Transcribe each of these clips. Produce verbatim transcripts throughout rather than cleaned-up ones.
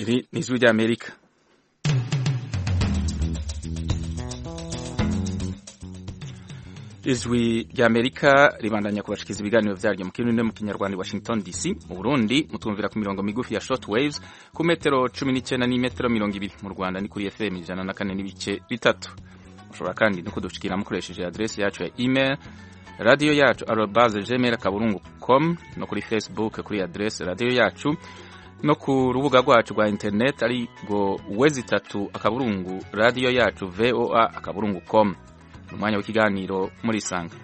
Iri ni ijwi ry'Amerika. Ijwi ry'Amerika ribandanya kubashikiza ibiganiro vyaryo mu kirundi no mu kinyarwanda Washington D C. Mu Burundi mutumvira ku mirongo migufi ya short waves ku metero cumi n'icenda n'imetero mirongo ibiri. Mu Rwanda ni kuri F M ijana na kane n'ibice bitatu. Mushobora kandi no kudushikira mukoresheje adresse yacu ya email radio yacu arobase gmail akaburungu com no kuri Facebook kuri adresse radio yacu no ku rubuga rwacu rwa internet ari go wezi itatu akaburungu radio yacu voa akaburungu com. Umwanya w'ikiganiro muri Isanga.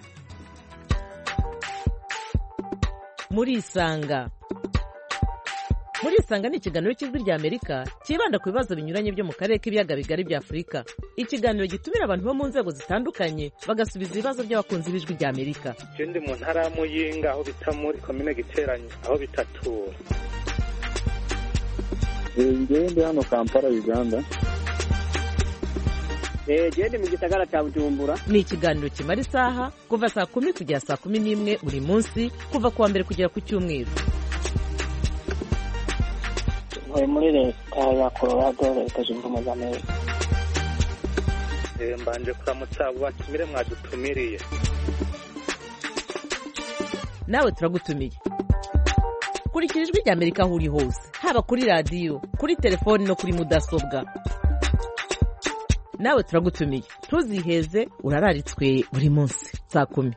Muri Isanga. Muri Isanga ni ikiganiro cy'ijwi ry'Amerika kibanda ku bibazo binyuranye byo mu karere k'ibiyaga bigari bya Afurika. Ikiganiro gitumira abantu bo mu nzego zitandukanye bagasubiza ibibazo by'abakunzi b'ijwi ry'Amerika. Je ndi mu ntara ya Muyinga aho bita muri commune Giteranye aho bitatura. Ngende hano Kampala Uganda. Jende mu gisagara cya Bujumbura. Ni ikiganiro kimara isaha kuva saa kumi kugera saa kumi n'imwe buri munsi kuva kuwa mbere kugera ku cyumweru. Ntuye muri leta ya Colorado leta zunze ubumwe za Amerika. Eh mbanje kuramutsa abo batumire mwadutumiriye. Nawe turagutumiye. Kurikira ijwi ry'Amerika aho uri hose, haba kuri radio, kuri telefone no kuri mudasobwa. Nawe turagutumiye. Tuziheze urararitswe buri munsi saa kumi.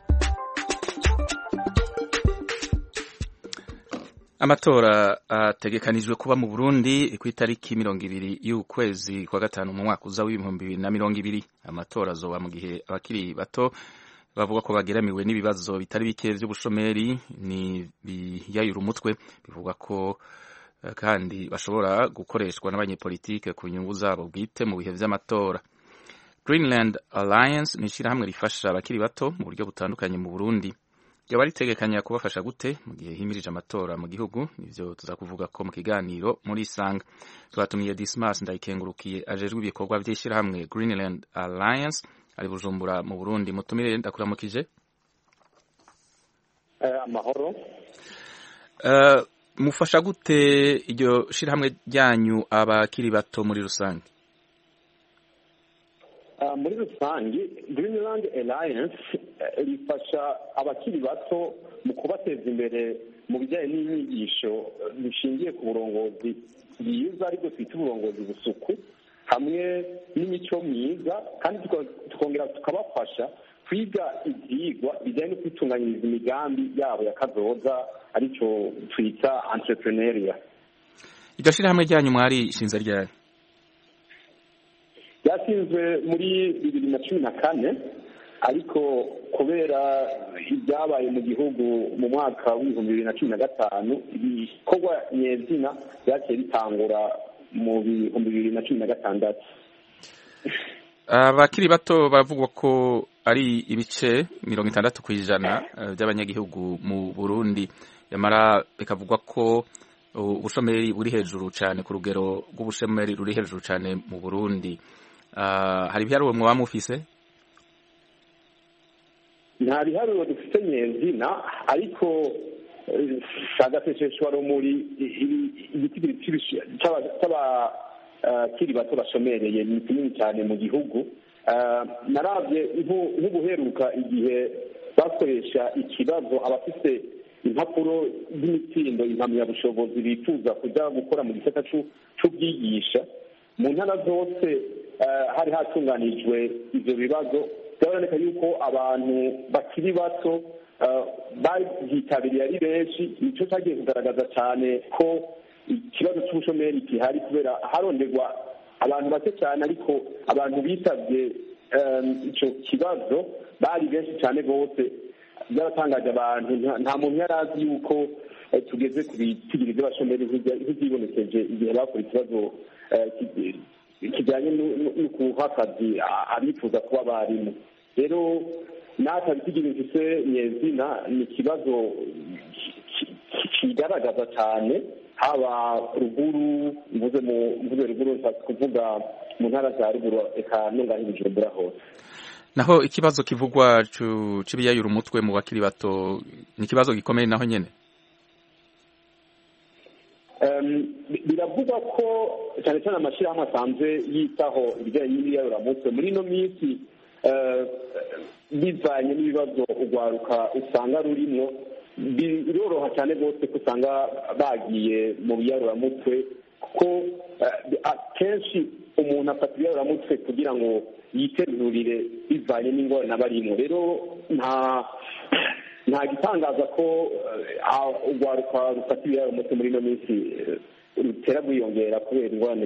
Amatora ategekanijwe kuba mu Burundi ku itariki mirongo ibiri y'ukwezi kwa gatanu mu mwaka uza w'ibihumbi bibiri na mirongo ibiri. Amatora azoba mu gihe abakiri bato bavuga ko bageramiwe n'ibibazo bitari bike by'ubushomeri ni biyayura umutwe, bivuga ko kandi bashobora gukoreshwa n'abanyepolitike ku nyungu zabo bwite mu bihe vy'amatora. Greenland Alliance ni ishirahamwe rifasha abakiri bato mu buryo butandukanye mu Burundi. Ryaba ritegekanya kubafasha gute mu gihe himirije amatora mu gihugu? Nivyo tuza kuvuga ko mu kiganiro muri Isanga. Twatumiye Dismas Ndayikengurukiye ajejwe ibikorwa vy'ishirahamwe Greenland Alliance ari Bujumbura mu Burundi. Mutumire ndakuramukije. Eh amahoro. Uh, mufasha gute iryo shirahamwe ryanyu abakiri bato muri rusange? Uh, muri rusange Greenland Alliance uh, rifasha abakiri bato mu kubateza imbere mu bijyanye n'inyigisho bishingiye ku burongozi bwiza ariko twita uburongozi busuku hamwe n'imico myiza, kandi tukongera tukabafasha kwiga ibyigwa bijyanye no kwitunganyiriza imigambi yabo ya kazoza aricyo twita entrepreneuria. Iryo shirahamwe ryanyu mwari ishinze ryari? Yashinzwe muri bibiri na cumi na kane, ariko kubera ibyabaye mu gihugu mu mwaka w'ibihumbi bibiri na cumi na gatanu ibikorwa nyezina byaciye bitangura mu bihumbi bibiri na cumi na gatandatu. Abakiri bato bavugwa ko ari ibice mirongo itandatu kw'ijana by'abanyagihugu mu Burundi, yamara bikavugwa ko ubushomeri buri hejuru cyane, ku rugero rw'ubushomeri ruri hejuru cyane mu Burundi. Uh, hari ibiharuro mwa mufise? Nta biharuro dufite nyezina, ariko sagatesheshwa rumuri igiti cy'aba kiri bato bashomereye ni kinini cyane mu gihugu. Naravye nk'ubuheruka igihe bakoresha ikibazo abafite impapuro z'imitsindo impamyabushobozi bifuza kuja gukora mu gisata c'ubwigisha mu ntara zose, hari hatunganijwe ivyo bibazo. Byaboneka yuko abantu bakiri bato babyitabiriye ari benshi, nico cyagiye kugaragaza cyane ko ikibazo cy'ubushomeri gihari, kubera haronderwa abantu bake cyane, ariko abantu bitavye ico kibazo bari benshi cyane bose. Byaratangaje abantu, nta muntu yari azi yuko tugeze ku bitigiri by'abashomeri nk'ibyibonekeje igihe bakora ikibazo kijyanye no kuha akazi abifuza kuba barimu. Rero natwe bitigiri mfise nyezina ni ikibazo kigaragaza cyane, haba ruguru, mvuze mvuze ruguru kuvuga mu ntara za ruguru eka nunga Bujumbura hose. Naho ikibazo kivugwa c'ibiyayura umutwe mu bakiri bato ni ikibazo gikomeye naho nyene. biravugwa ko cyane cyane amashyirahamwe asanzwe yitaho ibijyanye n'ibiyaruraramutwe muri ino minsi bivanye n'ibibazo urwaruka usanga rurimo, biroroha cyane rwose ko usanga bagiye mu biyaruraramutwe, kuko akenshi umuntu afata ibiyaruraramutwe kugira ngo yiterurire bivanye n'ingorane aba arimo. Rero nta nta gitangaza ko urwaruka rufata ibiyaruraramutwe muri ino minsi rutera rwiyongera kubera ingorane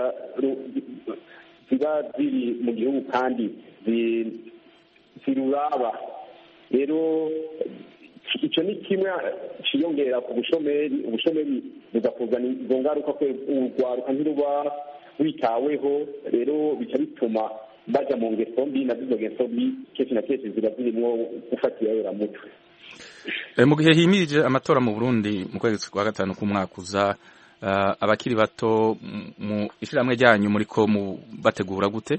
ziba ziri mu gihugu kandi ziruraba. Rero icyo ni kimwe cyiyongera ku bushomeri. Ubushomeri bugakuzana izo ngaruka ko urwaruka ntiruba witaweho, rero bica bituma bajya mu ngeso mbi, na izo ngeso mbi kenshi na kenshi ziba zirimo gufata ibiyaruraramutwe. Mu gihe himirije amatora mu Burundi mu kwezi kwa gatanu k'umwaka uza, abakiri bato mu ishyirahamwe ryanyu muri ko bategura gute?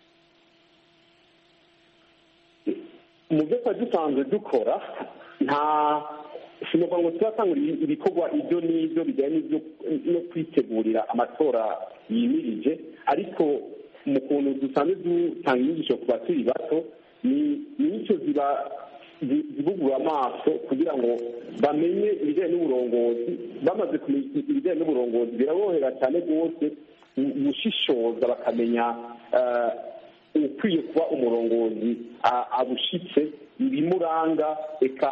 Mu byo twari dusanzwe dukora, nta sinumva ngo turatangura ibikorwa ibyo n'ibyo bijyanye no kwitegurira amatora yimirije, ariko mu kuntu dusanzwe dutanga inyigisho ku bakiri bato, ni nicyo ziba zibugura amaso kugira ngo bamenye ibijyanye n'uburongozi. Bamaze kumenya ibijyanye n'uburongozi biraborohera cyane rwose gushishoza, bakamenya ukwiye kuba umurongozi abushitse, ibimuranga, eka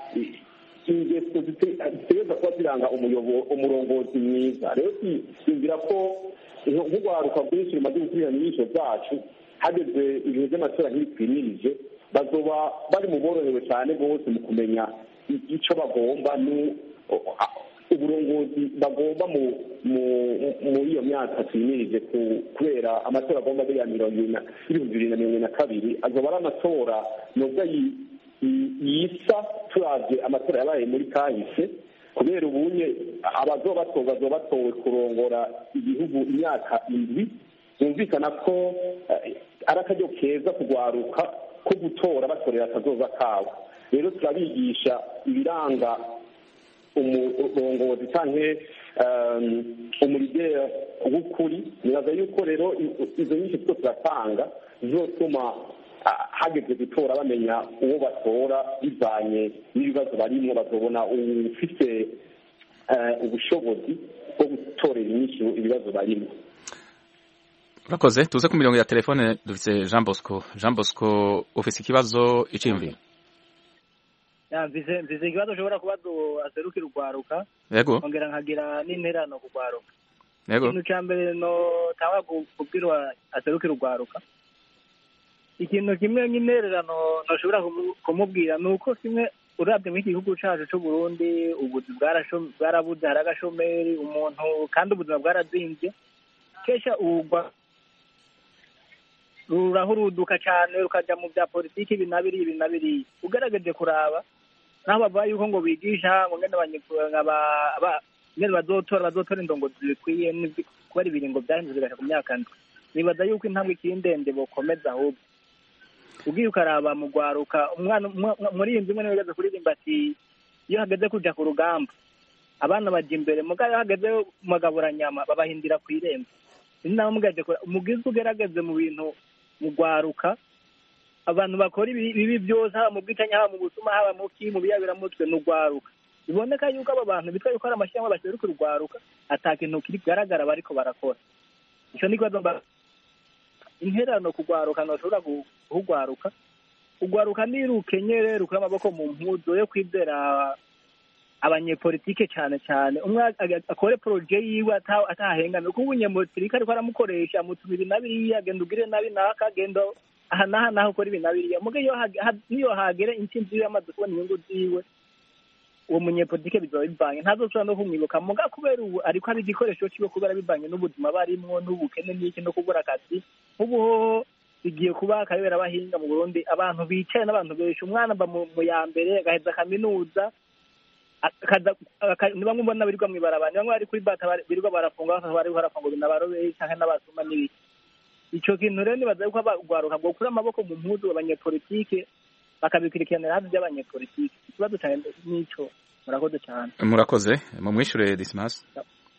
ingeso zitegereza kuba ziranga umurongozi mwiza. Rero twumvira ko nk'urwaruka rwinshi rumaze gukurikirana inyigisho zacu, hageze ibihe by'amatora ntibitwimirije, bazoba bari mu borohewe cyane bose mu kumenya icyo bagomba, uburongozi bagomba muri iyo myaka twimirije, kubera amatora agomba ari ya mirongo ibihumbi bibiri na mirongo na kabiri azoba ari amatora nubwo yisa turavye amatora yabaye muri kahise, kubera ubunye abazoba batowe bazoba batowe kurongora igihugu imyaka indwi. Byumvikana ko ari akaryo keza kugwaruka ko gutora batorera akazoza kabo. Rero turabigisha ibiranga umurongozi canke umurideri w'ukuri. Nibaza yuko rero izo nyinshi two turatanga zizotuma hageze gutora bamenya uwo batora bivanye n'ibibazo barimo, bazobona ufite ubushobozi bwo gutorera inyinshi ibibazo barimo. Urakoze. Tuze ku mirongo ya telefone dufite Jean Bosco. Jean Bosco, ufite ikibazo iciyumviro? Ya mvize mvize ikibazo ushobora kuba aserukira urwaruka. Yego. Ongera nkagira n'interano ku rwaruka. Yego. Ikintu cya mbere no tawa kubwirwa aserukira urwaruka. Ikintu kimwe nk'intererano nashobora kumubwira nuko kimwe urabye mu gihugu cyacu cy'u Burundi ubuzi bwarabuze, hari agashomeri umuntu kandi ubuzima bwarazimbye. Kesha ubwa rurahuruduka cyane rukaja mu bya politiki ibinabiri ibinabiri. Ugaragaje kuraba naho bavuga yuko ngo bigisha ngo ngene abanyekanga aba ngene bazotora bazotora indongo zikwiye kubera ibiringo byahinze bigasha ku myaka ndwi. Nibaza yuko intambwe ikindende bokomeza ahubwo. Ugiye ukaraba mu rwaruka umwana muri iyi nzu imwe niwe kuririmba ati iyo hageze kuja ku rugamba abana baje imbere mugabe hageze magaburanyama babahindira ku irembo. Ninaho mugaje mugize ugerageze mu bintu mu rwaruka abantu bakora ibi byose, haba mu bwitanya, haba mu busuma, haba mu ki mu biyabiramutwe n'urwaruka. Biboneka yuko aba bantu bitwa yuko ari amashyamba baseruka urwaruka atakintu kiri kugaragara bariko barakora. Ico ni kwazo interano kugwaruka nashobora kugwaruka ugwaruka nirukenyere rukura amaboko mu mpuzo yo kwizera abanyepolitike cyane cyane. Umwe akore projet yiwe atahengana kuko ubunyepolitike ariko aramukoresha mutumira nabiri agenda ugire nabi naka agenda aha naha naho ukora ibi nabiri muge yo niyo hagere intsinzi y'amaze kubona inyungu ziwe uwo munyepolitike bizoba bivanye ntazosubira no kumwibuka muga kubera ubu ariko ari igikoresho kiwe kubera bivanye n'ubuzima barimwo n'ubukene n'iki no kubura akazi. Ubu bigiye kuba akabera abahinga mu Burundi, abantu bicaye n'abantu benshi, umwana mba mu ya mbere agaheza kaminuza niba mubona birirwa mwibarabara, niba bari kuri bata birirwa barafunga bari barafunga n'abarobe cyangwa n'abasuma n'ibiki. Ico kintu rero nibaza yuko abagwaruka bwo kuri amaboko mu mpuzu abanyepolitike bakabikurikiranira hafi by'abanyepolitike. Ikibazo cyane nico. Murakoze cyane. Murakoze mu mwishure Dismas.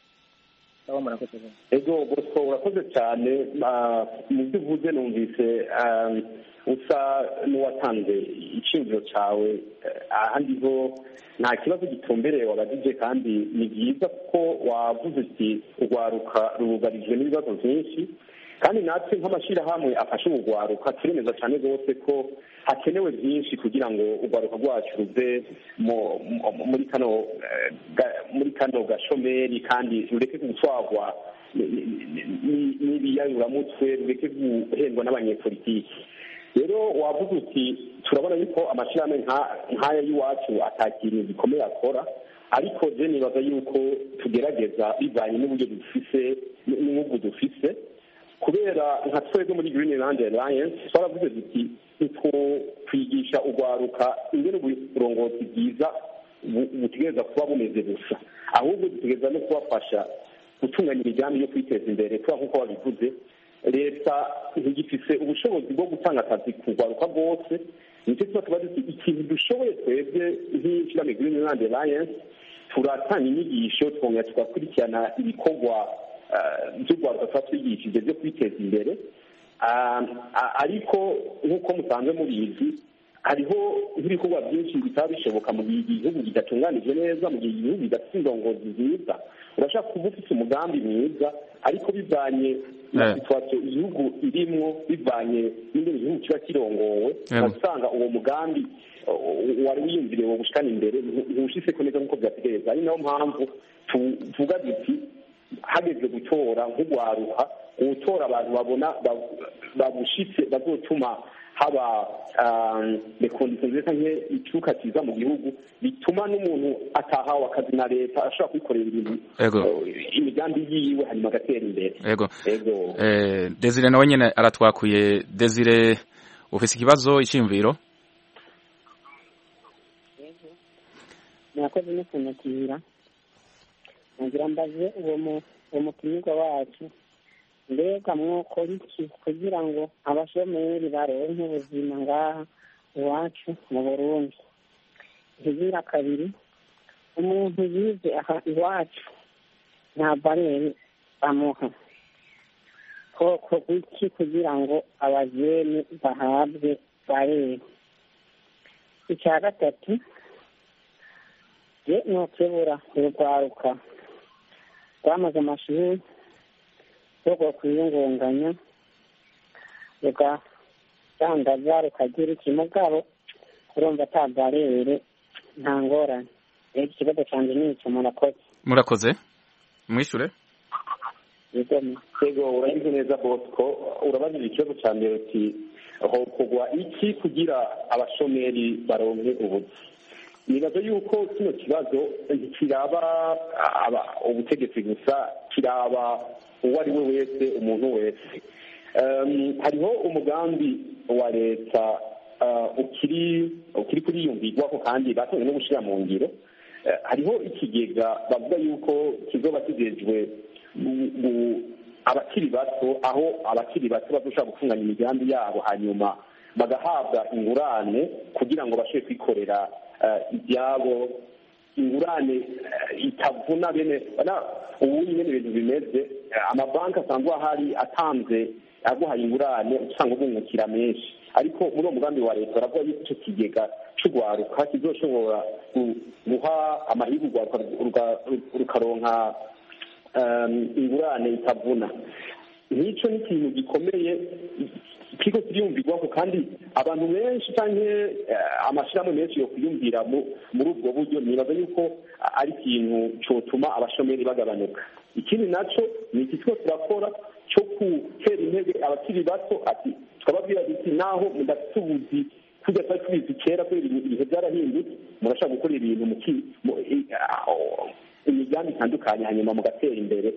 aho murakoze ego bosco urakoze cyane mu byo uvuze numvise usa n'uwatanze iciyumviro cyawe ahandi ho nta kibazo gitumbereye wabajije kandi ni byiza kuko wavuze uti urwaruka rugarijwe n'ibibazo byinshi kandi natwe nk'amashyirahamwe afashe urwaruka turemeza cyane rwose ko hakenewe byinshi kugira ngo urwaruka rwacu ruve muri kano muri kano gashomeri kandi rureke gutwarwa n'ibiyayuramutwe rureke guhendwa n'abanyepolitiki rero wavuze uti turabona yuko amashyirahamwe nk'aya y'iwacu atakintu gikomeye akora ariko je nibaza yuko tugerageza bivanye n'uburyo dufise n'ubu dufise kubera nka twebwe muri Greenland Alliance twaravuze duti twigisha urwaruka ingene uburongozi bwiza butegereza kuba bumeze gusa ahubwo dutegereza no kubafasha gutunganya imigambi yo kwiteza imbere kubera nk'uko wabivuze leta ntigifise ubushobozi bwo gutanga akazi ku rwaruka rwose nicyo tuba tuba duti ikintu dushoboye twebwe nk'ishyirahamwe Greenland Alliance turatanga inyigisho twongera tugakurikirana ibikorwa by'urwaruka tuba twigishije byo kwiteza imbere ariko nk'uko musanzwe mubizi hariho nk'ibikorwa byinshi bitaba bishoboka mu gihe igihugu kidatunganije neza mu gihe igihugu kidafite indongozi nziza urashaka kuba ufite umugambi mwiza ariko bivanye na situwasiyo igihugu irimwo bivanye n'ingene igihugu kiba kirongowe urasanga uwo mugambi wari wiyumviriye wo gushikana imbere ntushitseko neza nk'uko byategereza ari nayo mpamvu tuvuga duti hageze gutora nk'urwaruka gutora abantu babona babushitse bazotuma haba rekondisiyo nziza nke icuka kiza mu gihugu bituma n'umuntu atahawe akazi na leta ashobora kwikorera ibintu imigambi yiwe hanyuma agatera imbere ego Desire nawe nyine aratwakuye Desire ufise ikibazo iciyumviro murakoze no kunakira nagira mbaze uwo mutumirwa wacu mbega mwokora iki kugira ngo abashomeri baronke ubuzima ngaha iwacu mu Burundi ikigira kabiri umuntu yize aha iwacu nta barere bamuha koko iki kugira ngo abajene bahabwe barere icya gatatu je nokebura urwaruka rwamaze amashuri rwo kwiyungunganya rugadandaza rukagira ikimugabo urumva atabarere nta ngorane rero ikibazo canje ni ico murakoze murakoze mwishure yego urayize neza Bosco urabajije ikibazo ca mbere uti hokogwa iki kugira abashomeri baronke ubuzi nibaza yuko kino kibazo ntikiraba ubutegetsi gusa kiraba uwo ari we wese umuntu wese hariho umugambi wa leta ukiri ukiri kuriyumvirwako kandi batonye no gushira mu ngiro hariho ikigega bavuga yuko kizoba kigejwe abakiri bato aho abakiri bato bazoshobora gutunganya imigambi yabo hanyuma bagahabwa ingurane kugira ngo bashobore kwikorera ibyabo ingurane itavuna bene ubu nyine ibintu bimeze amabanki asanzwe ahari atanze aguhaye ingurane usanga ubungukira menshi ariko muri uwo mugambi wa leta baravuga yuko icyo kigega cy'urwaruka kizoshobora guha amahirwe urwaruka rukaronka ingurane itavuna nk'icyo ni ikintu gikomeye ikigo kiriyumvirwaho kandi abantu benshi cyangwa amashyirahamwe menshi yo kwiyumvira muri ubwo buryo nibaza yuko ari ikintu cyotuma abashomeri bagabanuka ikindi nacyo ni iki twose turakora cyo gutera intege abakiri bato ati tukababwira duti naho mudafite ubuzi tujya twari tubizi kera kubera ibihe byarahindutse murashaka gukora ibintu imigambi itandukanye hanyuma mugatera imbere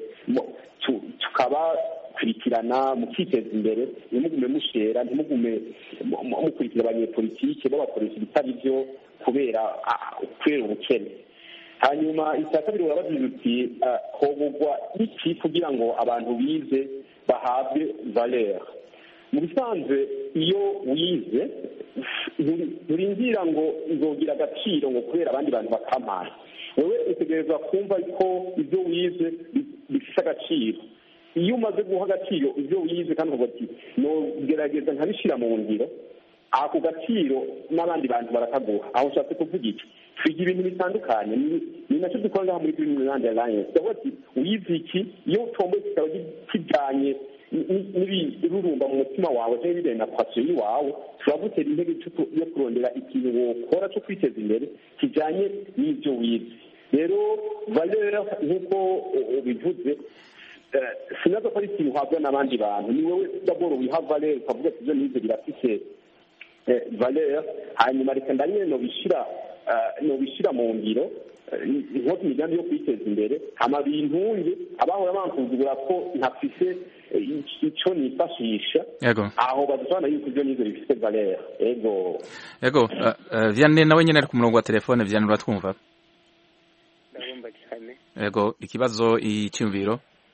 tukabakurikirana mukiteza imbere ntimugume mushera ntimugume mukurikira abanyepolitike babakoresha ibitari byo kubera kubera ubukene hanyuma icya kabiri urababwira uti hobugwa iki kugira ngo abantu bize bahabwe valeur mu bisanzwe iyo wize nturindira ngo nzogira agaciro ngo kubera abandi bantu bakampaye wowe utegereza kumva ko ibyo wize bifite bifite agaciro iyo umaze guha agaciro ibyo wize kandi uvuga ati nogerageza nkabishyira mu ngiro ako gaciro n'abandi bantu barakaguha aho ushatse kuvuga iki twiga ibintu bitandukanye ni nacyo dukora ngaha muri Green Land Alliance ndavuga ati wize iki iyo utomboye kikaba kijyanye n'ibirurumba mu mutima wawe cyangwa ibijyanye na pasiyo y'iwawe turagutera intege yo kurondera ikintu wokora cyo kwiteza imbere kijyanye n'ibyo wize rero valeur nk'uko ubivuze sinaza ko ari ikintu uhabwa n'abandi bantu ni wowe daboro wiha valeur ukavuga ati ibyo nize birafise valeur hanyuma reka ndanyine nobishyira nobishyira mu ngiro nk'uko imigambi yo kwiteza imbere hama bintunge abahora bankuzugura ko ntafise icyo nifashisha aho badusobanura yuko ibyo nize bifite valeur ego ego Vianney nawe nyine ari ku murongo wa telefone Vianney uratwumva ndabumva cyane ego ikibazo icyumviro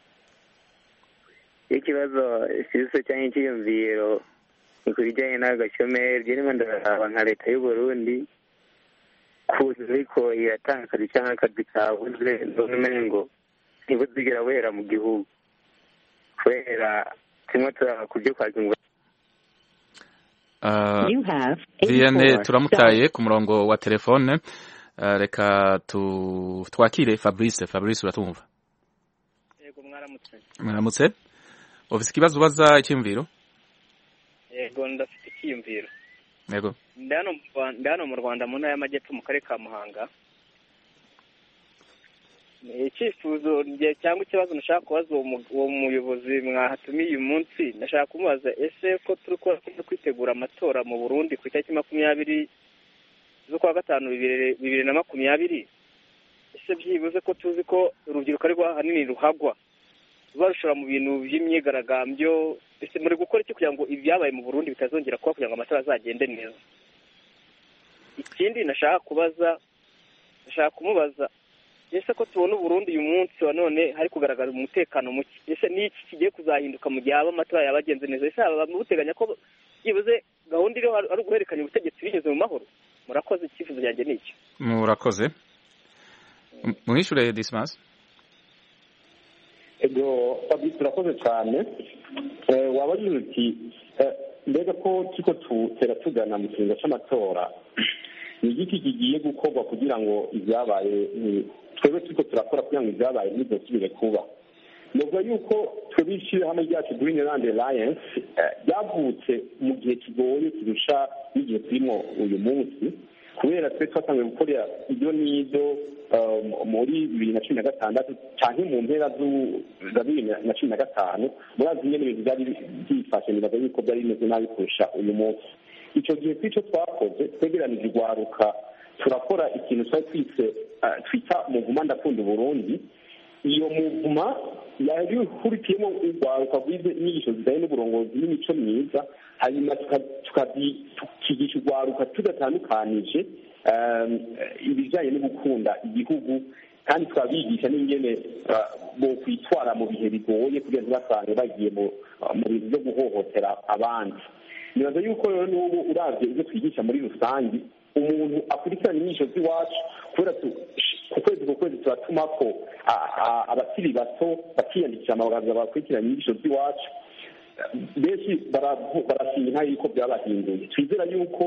ikibazo ikibazo cyangwa icyiyumviro ni ku bijyanye n'agashomeri ryarimo ndaraba nka leta y'u Burundi kuza ariko iratanga akazi cyangwa akazi kabuze none ngo ntibuzigera wera mu gihugu kubera kimwe turabyo kwakirwa Vianney turamutaye ku murongo wa telefone reka twakire Fabrice Fabrice uratumva yego mwaramutse mwaramutse ufite ikibazo ubaza icyumviro yego ndafite icyumviro yego ndano mu Rwanda mu ntara y'Amajyepfo mu karere ka Muhanga icyifuzo cyangwa ikibazo nashaka kubaza uwo muyobozi mwahatumiye uyu munsi nashaka kumubaza ese ko turi kwitegura amatora mu Burundi ku itariki makumyabiri z'ukwa gatanu bibiri na makumyabiri ese byibuze ko tuzi ko urubyiruko ari ahanini ruhagwa barushora mu bintu by'imyigaragambyo ese muri gukora iki kugira ngo ibyabaye mu Burundi bitazongera kuba kugira ngo amatora azagende neza ikindi nashaka kubaza nashaka kumubaza ese ko tubona Burundi uyu munsi wa none hari kugaragaza umutekano muke ese n'iki kigiye kuzahinduka mu gihe aba amatora yabagenze neza ese aba muteganya ko byibuze gahunda iriho ari uguhererekanya ubutegetsi binyuze mu mahoro murakoze icyifuzo cyanjye n'iki murakoze mwishure Dismas ego Fabrice turakoze cyane wabagize uti mbega ko kiko tutera tugana mu kiringo cy'amatora ni igiki kigiye gukorwa kugira ngo ibyabaye twebwe turiko turakora kugira ngo ibyabaye ntibizosubire kuba nubwo yuko twebwe ishyirahamwe ryacu Green Land Alliance ryavutse mu gihe kigoye kirusha n'igihe turimo uyu munsi kubera twe twatangiye gukorera ibyo n'ibyo muri bibiri na cumi na gatandatu cyangwa mu mpera za bibiri na cumi na gatanu murazi nyine ibintu byari byifashe nibaza yuko byari bimeze nabi kurusha uyu munsi icyo gihe tw'icyo twakoze twegeranije urwaruka turakora ikintu twari twise twita muvuma ndakunda Burundi iyo muvuma yari ihurikiyemo urwaruka rwize inyigisho zijyanye n'uburongozi n'imico myiza hanyuma tukigisha urwaruka tudatandukanije ibijyanye no gukunda igihugu kandi twabigisha n'ingene bo kwitwara mu bihe bigoye kugira ngo basange bagiye mu bintu byo guhohotera abandi nibaza yuko rero n'ubu uravye ibyo twigisha muri rusange umuntu akurikirana inyigisho z'iwacu kubera ku kwezi ku kwezi turatuma ko abakiri bato bakiyandikisha amabagaza bakurikirana inyigisho z'iwacu benshi barashima yuko byabahinduye twizera yuko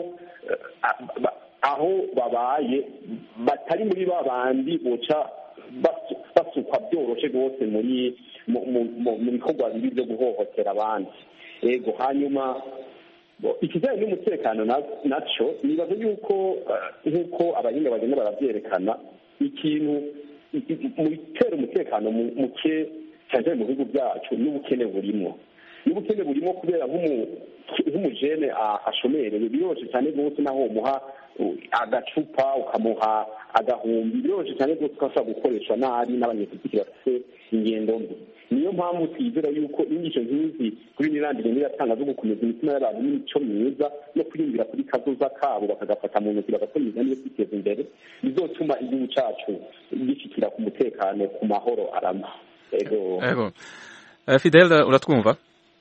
aho babaye batari muri ba bandi boca basukwa byoroshe rwose muri mu bikorwa bibi byo guhohotera abandi yego hanyuma ikijyanye n'umutekano nacyo nibaza yuko nk'uko abahinga bagenda barabyerekana ikintu mu bitera umutekano muke cyane mu bihugu byacu n'ubukene burimo n'ubukene burimo kubera nk'umujene ashomereye biroroshye cyane rwose naho umuha agacupa ukamuha agahumbi biroroshye cyane rwose ukashobora gukoreshwa nabi n'abanyepolitiki bafite ingendo mbi niyo mpamvu twizera yuko inyigisho nk'izi kuri nirandire niratanga zo gukomeza imitima y'abantu n'imico myiza no kwiyumvira kuri kazoza kabo bakagafata mu ntoki bagakora imigambi yo kwiteza imbere bizotuma igihugu cacu gishikira ku mutekano ku mahoro arama ego ego Fidel uratwumva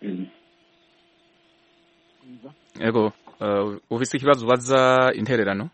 ego ufise ikibazo ubaza intererano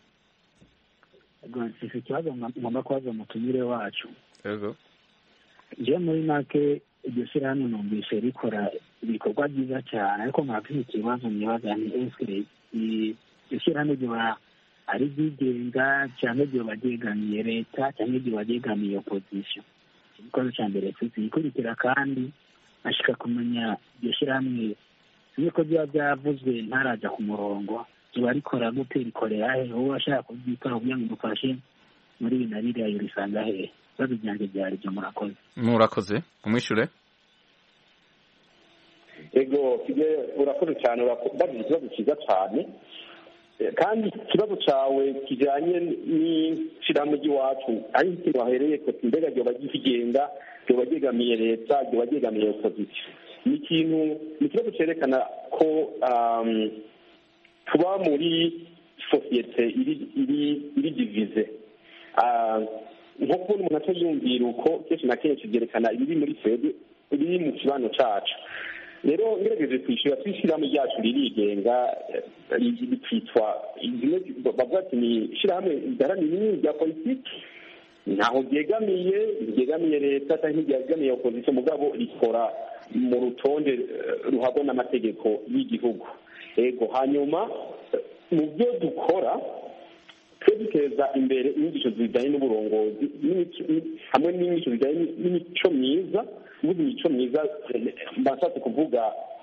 ego ufise ikibazo ngomba kubaza umutumire wacu ego je muri make iryo shyirahamwe numvise rikora ibikorwa byiza cyane ariko mwafite ikibazo nibaza ni ese iryo shyirahamwe ryoba ari ryigenga cyangwa ryoba ryegamiye leta cyangwa ryoba ryegamiye opozisiyo. Ikibazo cya mbere tuzikurikira kandi ashaka kumenya iryo shyirahamwe niko byaba byavuzwe ntaraja ku murongo riba rikora gute, rikorera he, wowe ashaka kubyikora kugira ngo dufashe muri ibi na biriya yurisanga hehe? Ibibazo byanjye byari byo. Murakoze. murakoze umwishure. ego urakoze cyane, urabaza ikibazo cyiza cyane kandi ikibazo cyawe kijyanye n'ishyirahamwe ry'iwacu ari ikintu wahereye ko mbega ryoba ryigenga, ryoba ryegamiye leta, ryoba ryegamiye opozisiyo. ni ikintu ni ikibazo cyerekana ko tuba muri sosiyete iri divize, nko kubona umuntu atayumvira uko kenshi na kenshi byerekana ibiri muri twebwe, ibiri mu kibano cyacu. rero ngerageje kwishyura twishyirahamwe ryacu ririgenga, bitwitwa bavuga ati ni ishyirahamwe riharanira inyungu rya politiki, ntaho ryegamiye ryegamiye leta cyangwa ryegamiye opozisiyo, mugabo rikora mu rutonde ruhabwa n'amategeko y'igihugu. ego hanyuma mu byo dukora twe duteza imbere inyigisho zijyanye n'uburongozi hamwe n'inyigisho zijyanye n'imico myiza. ubuze imico myiza mbashatse kuvuga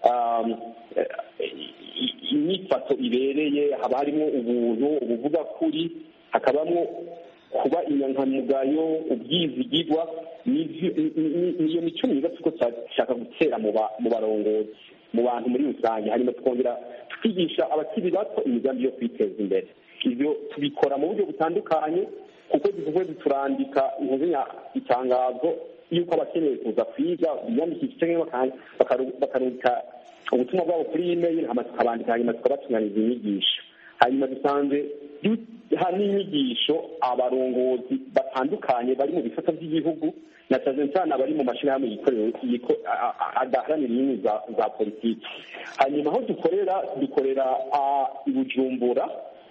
imyifato ibereye, haba harimo ubuntu, ubuvuga kuri, hakabamo kuba inyankamugayo, ubwizigirwa. niyo mico myiza tuko dushaka gutera mu barongozi, mu bantu muri rusange. hanyuma tukongera tukigisha abakiri bato imigambi yo kwiteza imbere. ibyo tubikora mu buryo butandukanye, kuko duvuye turandika itangazo yuko abakeneye kuza kwiga biyandikisha cyangwa bakarungika ubutumwa bwabo kuri email, hanyuma tukabandika, hanyuma tukabatunganiza inyigisho. hanyuma dusanze hari n'inyigisho abarongozi batandukanye bari mu bisata by'igihugu, na cyane cyane abari mu mashyirahamwe adaharanira inyungu za politiki. hanyuma aho dukorera dukorera i Bujumbura,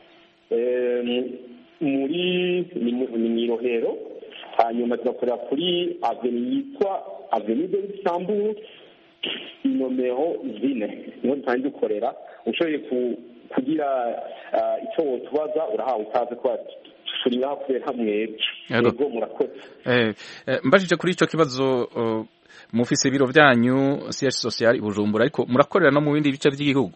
muri ni Irohero, hanyuma tugakorera kuri aveni yitwa aveni de Luxembourg nomero zine, niho dusanzwe dukorera. ushoboye kugira icyo wotubaza urahawe utazi ko turi ngaho kubera mwebwe. yego murakoze. mbajije kuri icyo kibazo, mufise ibiro byanyu siège social i Bujumbura, ariko murakorera no mu bindi bice by'igihugu?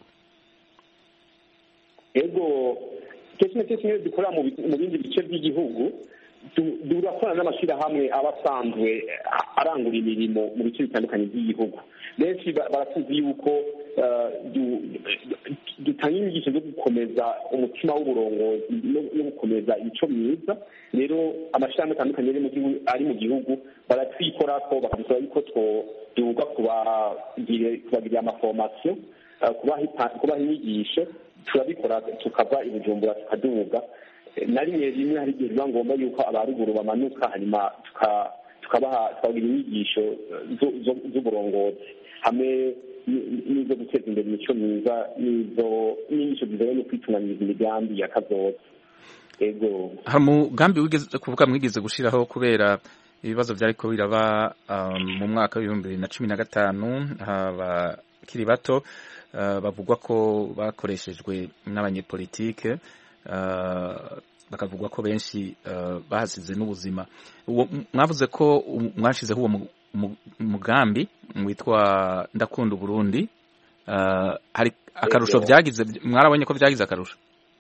yego kenshi na kenshi iyo dukorera mu bindi bice by'igihugu durakorana n'amashyirahamwe aba asanzwe arangura imirimo mu bice bitandukanye by'igihugu. benshi baratuzi yuko dutanga inyigisho zo gukomeza umutima w'uburongozi no gukomeza imico myiza. rero amashyirahamwe atandukanye ari mu gihugu baratwikora ko bakadusaba yuko duhuga kubagirira amaforomasiyo, kubaha inyigisho. turabikora tukava i Bujumbura tukaduga. na rimwe rimwe hari igihe biba ngombwa yuko abaruguru bamanuka, hanyuma tukabaha tukagira inyigisho z'uburongozi hamwe n'izo guteza imbere imico myiza, n'izo n'inyigisho zijyanye no kwitunganyiriza imigambi ya kazoza. ego hari umugambi wigeze kuvuga mwigeze gushyiraho kubera ibibazo byariko biraba mu mwaka w'ibihumbi bibiri na cumi na gatanu, abakiri bato bavugwa ko bakoreshejwe n'abanyepolitike, bakavugwa ko benshi bahasize n'ubuzima. mwavuze ko mwashizeho uwo mugambi witwa ndakunda Burundi. hari akarusho byagize? mwarabonye ko byagize akarusho?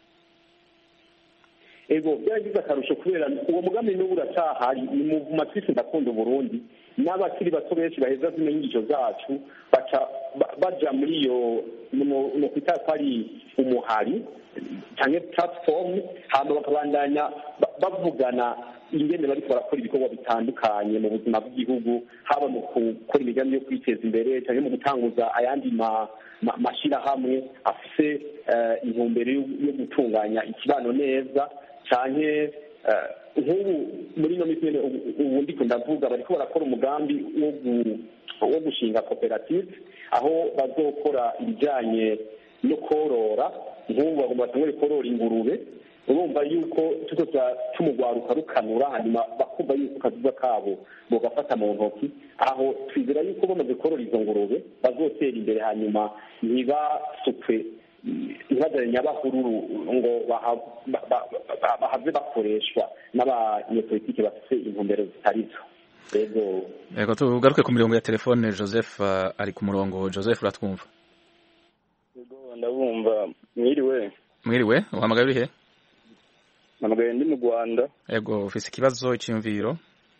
ego byagize akarusho kubera uwo mugambi n'ubu uracyahari. ni mu matwisi ndakunda Burundi, n'abakiri bato benshi baheza zino nyigisho zacu baca baja muri iyo no kwita ko ari umuhari cyangwa platform, hama bakabandanya bavugana ingene bariko barakora ibikorwa bitandukanye mu buzima bw'igihugu, haba mu gukora imigambi yo kwiteza imbere cyangwa mu gutanguza ayandi mashyirahamwe afise intumbero yo gutunganya ikibano neza. cyane nk'ubu muri ino minsi ubu ndiko ndavuga bariko barakora umugambi wo gushinga koperative, aho bazokora ibijyanye no korora. nk'ubu bagomba batangure korora ingurube, urumva yuko tuko tumugwaruka rukanura hanyuma bakumva yuko akazuba kabo bogafata mu ntoki aho twizera yuko bamaze korora izo ngurube bazotera imbere hanyuma ntibasukwe ntibazane nyabahururu ngo bahave bakoreshwa n'abanyepolitike bafite intumbero zitari zo. Yego tugaruke ku mirongo ya telefone. Joseph ari ku murongo. Joseph uratwumva? Yego ndabumva. Mwiriwe. Mwiriwe, uhamagaye uri he? Namagaye ndi mu Rwanda. Yego ufise ikibazo cy'imviro?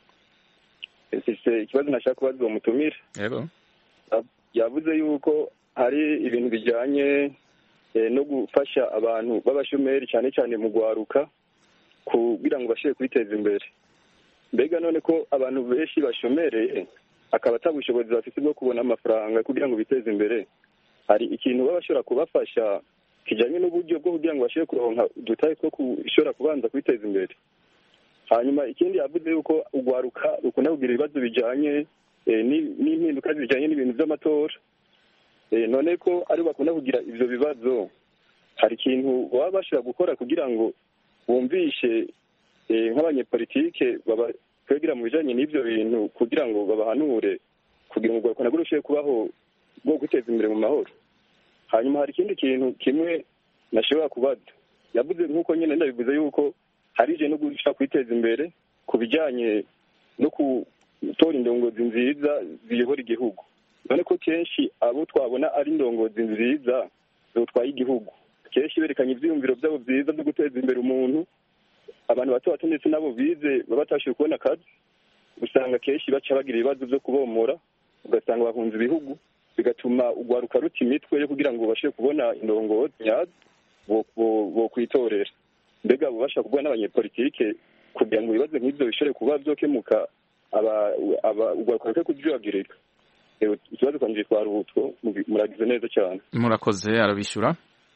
Ese ikibazo nashaka kubaza uwo mutumire. Yego. Yavuze yuko hari ibintu bijyanye no gufasha abantu b'abashomeri cyane cyane mu gwaruka kugira ngo bashobore kwiteza imbere. Mbega none ko abantu benshi bashomereye akaba atabushobozi bafite bwo kubona amafaranga kugira ngo biteze imbere, hari ikintu baba bashobora kubafasha kijyanye n'uburyo bwo kugira ngo bashobore kuronka udutahe two gushobora kubanza kwiteza imbere? Hanyuma ikindi yavuze yuko ugwaruka rukunda kugira ibibazo bijyanye n'impinduka zijyanye n'ibintu by'amatora. None ko ari bakunda kugira ibyo bibazo, hari ikintu baba bashobora gukora kugira ngo bumvishe nk'abanyepolitike babakwegera mu bijyanye n'ibyo bintu kugira ngo babahanure kugira ngo urwaruka narwo rusheho kubaho bwo guteza imbere mu mahoro? Hanyuma hari ikindi kintu kimwe nashobora kubaza. Yavuze nk'uko nyine ndabivuze yuko hari ije no gushaka kwiteza imbere ku bijyanye no gutora indongozi nziza ziyobora igihugu. None ko kenshi abo twabona ari indongozi nziza zotwaye igihugu, kenshi berekanye ibyiyumviro byabo byiza byo guteza imbere umuntu, abantu bato bato ndetse nabo bize baba batashoboye kubona akazi, usanga kenshi baca bagira ibibazo byo kubomora, ugasanga bahunze ibihugu, bigatuma ugwaruka ruta imitwe yo kugira ngo babashe kubona indongozi nyazo bo kwitorera. Mbega abo bashaka kubona n'abanyepolitike kugira ngo ibibazo nk'ibyo bishobore kuba byokemuka ugwaruka ruke kubyagirika. Ikibazo kwanjye twari utwo, muragize neza cyane. Murakoze, arabishyura.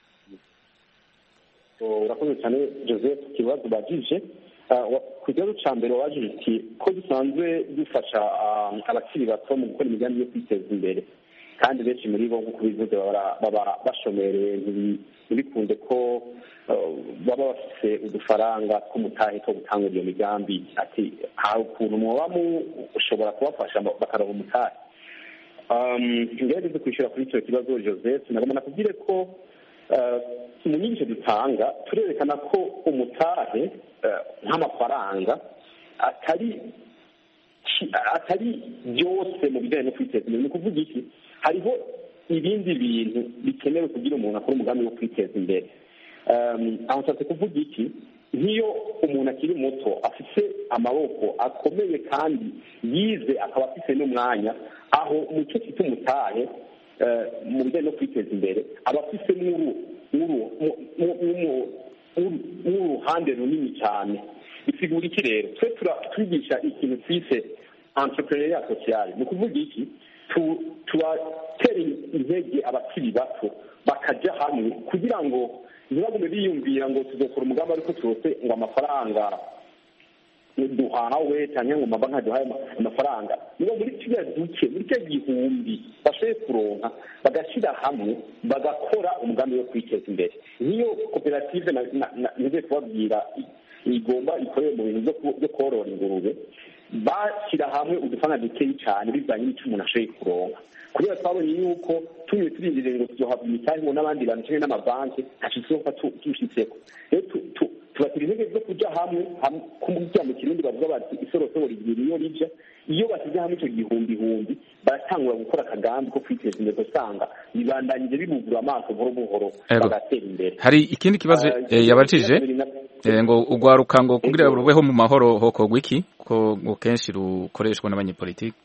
Urakoze cyane Joseph, ikibazo bagije ku kibazo cya mbere wabajije uti ko dusanzwe dufasha abakiri bato mu gukora imigambi yo kwiteza imbere, kandi benshi muri bo nk'uko bivuze baba bashomereye, ntibikunde ko baba bafite udufaranga tw'umutahe two gutanga iyo migambi. Ati hari ukuntu muba mushobora kubafasha bakaronka umutahe. Ngerageze kwishyura kuri icyo kibazo Joseph, nagomba nakubwire ko mu nyigisho dutanga turerekana ko umutahe nk'amafaranga atari atari byose mu bijyanye no kwiteza imbere. Ni ukuvuga iki? Hariho ibindi bintu bikenewe kugira umuntu akora umugambi wo kwiteza imbere. Aho nshatse kuvuga iki? Nk'iyo umuntu akiri muto afite amaboko akomeye kandi yize akaba afite n'umwanya, aho mu cyo cyitwa umutahe mu bijyanye no kwiteza imbere aba afite n'uruhande runini cyane. Bisigura iki rero? Twe turigisha ikintu twise entrepreneuriat social. Ni ukuvuga iki? tubatera intege abakiri bato bakajya hamwe kugira ngo ntibagume biyumvira ngo tuzokora umugambi ariko turose ngo amafaranga duhawe cyangwa ngo amabanki aduhaye amafaranga. Niba muri kiriya duke, muri cya gihumbi bashoboye kuronka, bagashyira hamwe bagakora umugambi wo kwiteza imbere. Nk'iyo koperative nize kubabwira igomba ikorera mu bintu byo korora ingurube, bashyira hamwe udufaranga dukeyi cyane bivanye n'icyo umuntu ashoboye kuronka. Kubera twabonye yuko tumwe turindiriye ngo tuzohabwa imitahe ngo n'abandi bantu cyangwa n'amabanki ntacyo tuzofa tushitseko. Rero tubatira intege zo kujya hamwe kugira mu kirundi bavuga bati isorosoro rigira iyo rija. Iyo bashyize hamwe icyo gihumbi humbi baratangura gukora akagambi ko kwiteza imbere, usanga bibandanyije bibugura amaso buhoro buhoro bagatera imbere. Hari ikindi kibazo yabajije ngo ugwaruka ngo kugira rubeho mu mahoro hokorwa iki ko ngo kenshi rukoreshwa n'abanyepolitiki?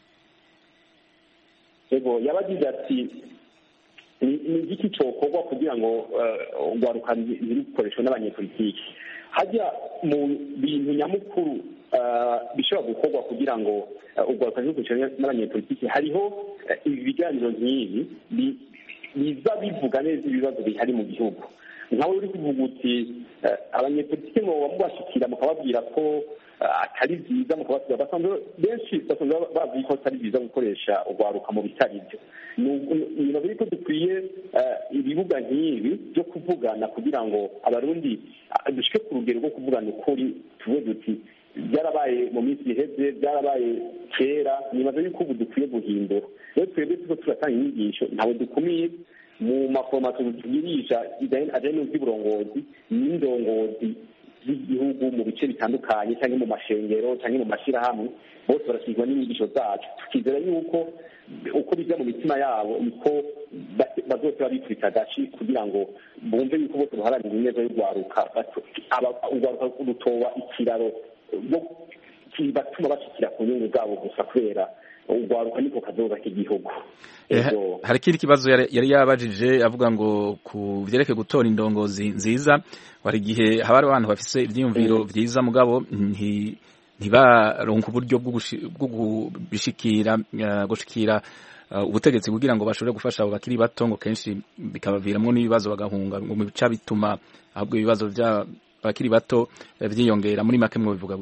Yego yabagize ati ni igiki cyokorwa kugira ngo ugwaruka ntirukoreshwe n'abanyepolitiki. Hajya mu bintu nyamukuru bishobora gukorwa kugira ngo ugwaruka ntirukoreshwe n'abanyepolitiki, hariho ibi biganiro nk'ibi biza bivuga neza ibibazo bihari mu gihugu. nkawe uri kuvuga uti abanyepolitike mwoba mubashikira mukababwira ko atari byiza mukababwira basanzwe benshi basanzwe bazi ko atari byiza gukoresha urwaruka mu bitari byo nibaza yuko dukwiye ibibuga nk'ibi byo kuvugana kugira ngo abarundi dushike ku rugero rwo kuvugana ukuri tuvuge duti byarabaye mu minsi iheze byarabaye kera nibaza yuko ubu dukwiye guhindura rero twebwe tuko turatanga inyigisho ntawe dukumiye mu maforomasiyo tugirisha ajyanye n'iby'uburongozi n'indongozi z'igihugu mu bice bitandukanye cyangwa mu mashengero cyangwa mu mashyirahamwe bose barashyirwa n'inyigisho zacu tukizera yuko uko bijya mu mitima yabo niko bazose babikubita agaci kugira ngo bumve yuko bose baharanira ineza y'urwaruka urwaruka rutoba ikiraro batuma bashyikira ku nyungu zabo gusa kubera urwaruka niko kazoza k'igihugu. Hari ikindi kibazo yari yabajije avuga ngo ku byerekeye gutora indongozi nziza hari igihe haba hari abantu bafise ibyiyumviro byiza mugabo ntibaronka uburyo bwo gushikira gushikira ubutegetsi kugira ngo bashobore gufasha abo bakiri bato ngo kenshi bikabaviramo n'ibibazo bagahunga ngo bica bituma ahubwo ibibazo by'abakiri bato byiyongera. Muri make mwo bivuga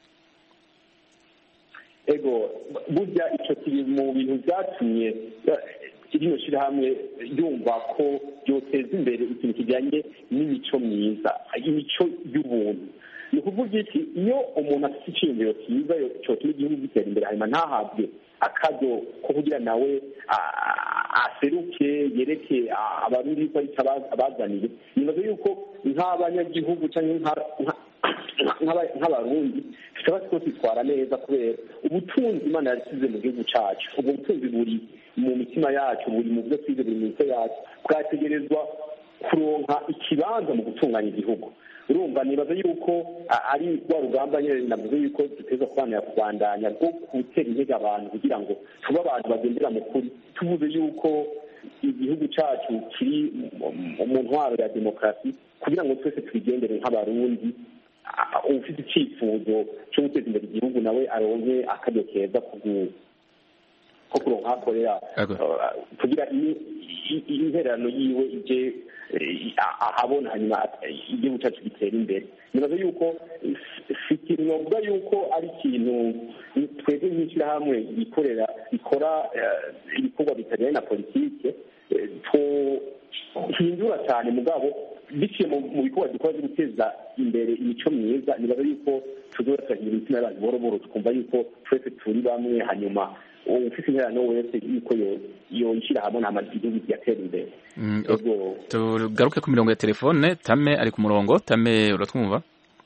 ego burya icyo kiri mu bintu byatumye rino shyirahamwe ryumva ko ryoteza imbere ikintu kijyanye n'imico myiza, imico y'ubuntu. ni ukuvuga iki iyo umuntu afite icyiyumviro cyiza cyotuma igihugu gitera imbere hanyuma ntahabwe akazo ko kugira nawe aseruke yereke abarundi ko ari cyo abazaniye nibaza yuko nk'abanyagihugu cyangwa nk'abarundi tukaba twitwara neza kubera ubutunzi Imana yashyize mu gihugu cyacu. ubwo butunzi buri mu mitima yacu, buri mu byo twize, buri mu mico yacu, bwategerezwa kuronka ikibanza mu gutunganya igihugu. urumva nibaza yuko ari rwa rugamba nyine navuze yuko duteza kubanira kubandanya rwo gutera intege abantu kugira ngo tube abantu bagendera mu kuri, tuvuze yuko igihugu cyacu kiri mu ntwaro ya demokarasi kugira ngo twese twigendere nk'abarundi. ufite icyifuzo cyo guteza imbere igihugu nawe aronke akaryo keza ko kuronka akorera kugira intererano yiwe ije ahabona hanyuma igihugu cyacu gitera imbere. nibaza yuko novuga yuko ari ikintu twebwe nk'ishyirahamwe rikorera rikora ibikorwa bitajyanye na politike tuhindura cyane mugabo biciye mu bikorwa dukora byo guteza imbere imico myiza. nibaza yuko tuzorasahira imitima y'abantu boro boro tukumva yuko twese turi bamwe hanyuma ufite intererano wese yuko yoyishyira hamwe n'amazi igihugu kigatera imbere. tugaruke ku mirongo ya telefone. Tame ari ku murongo. Tame uratwumva?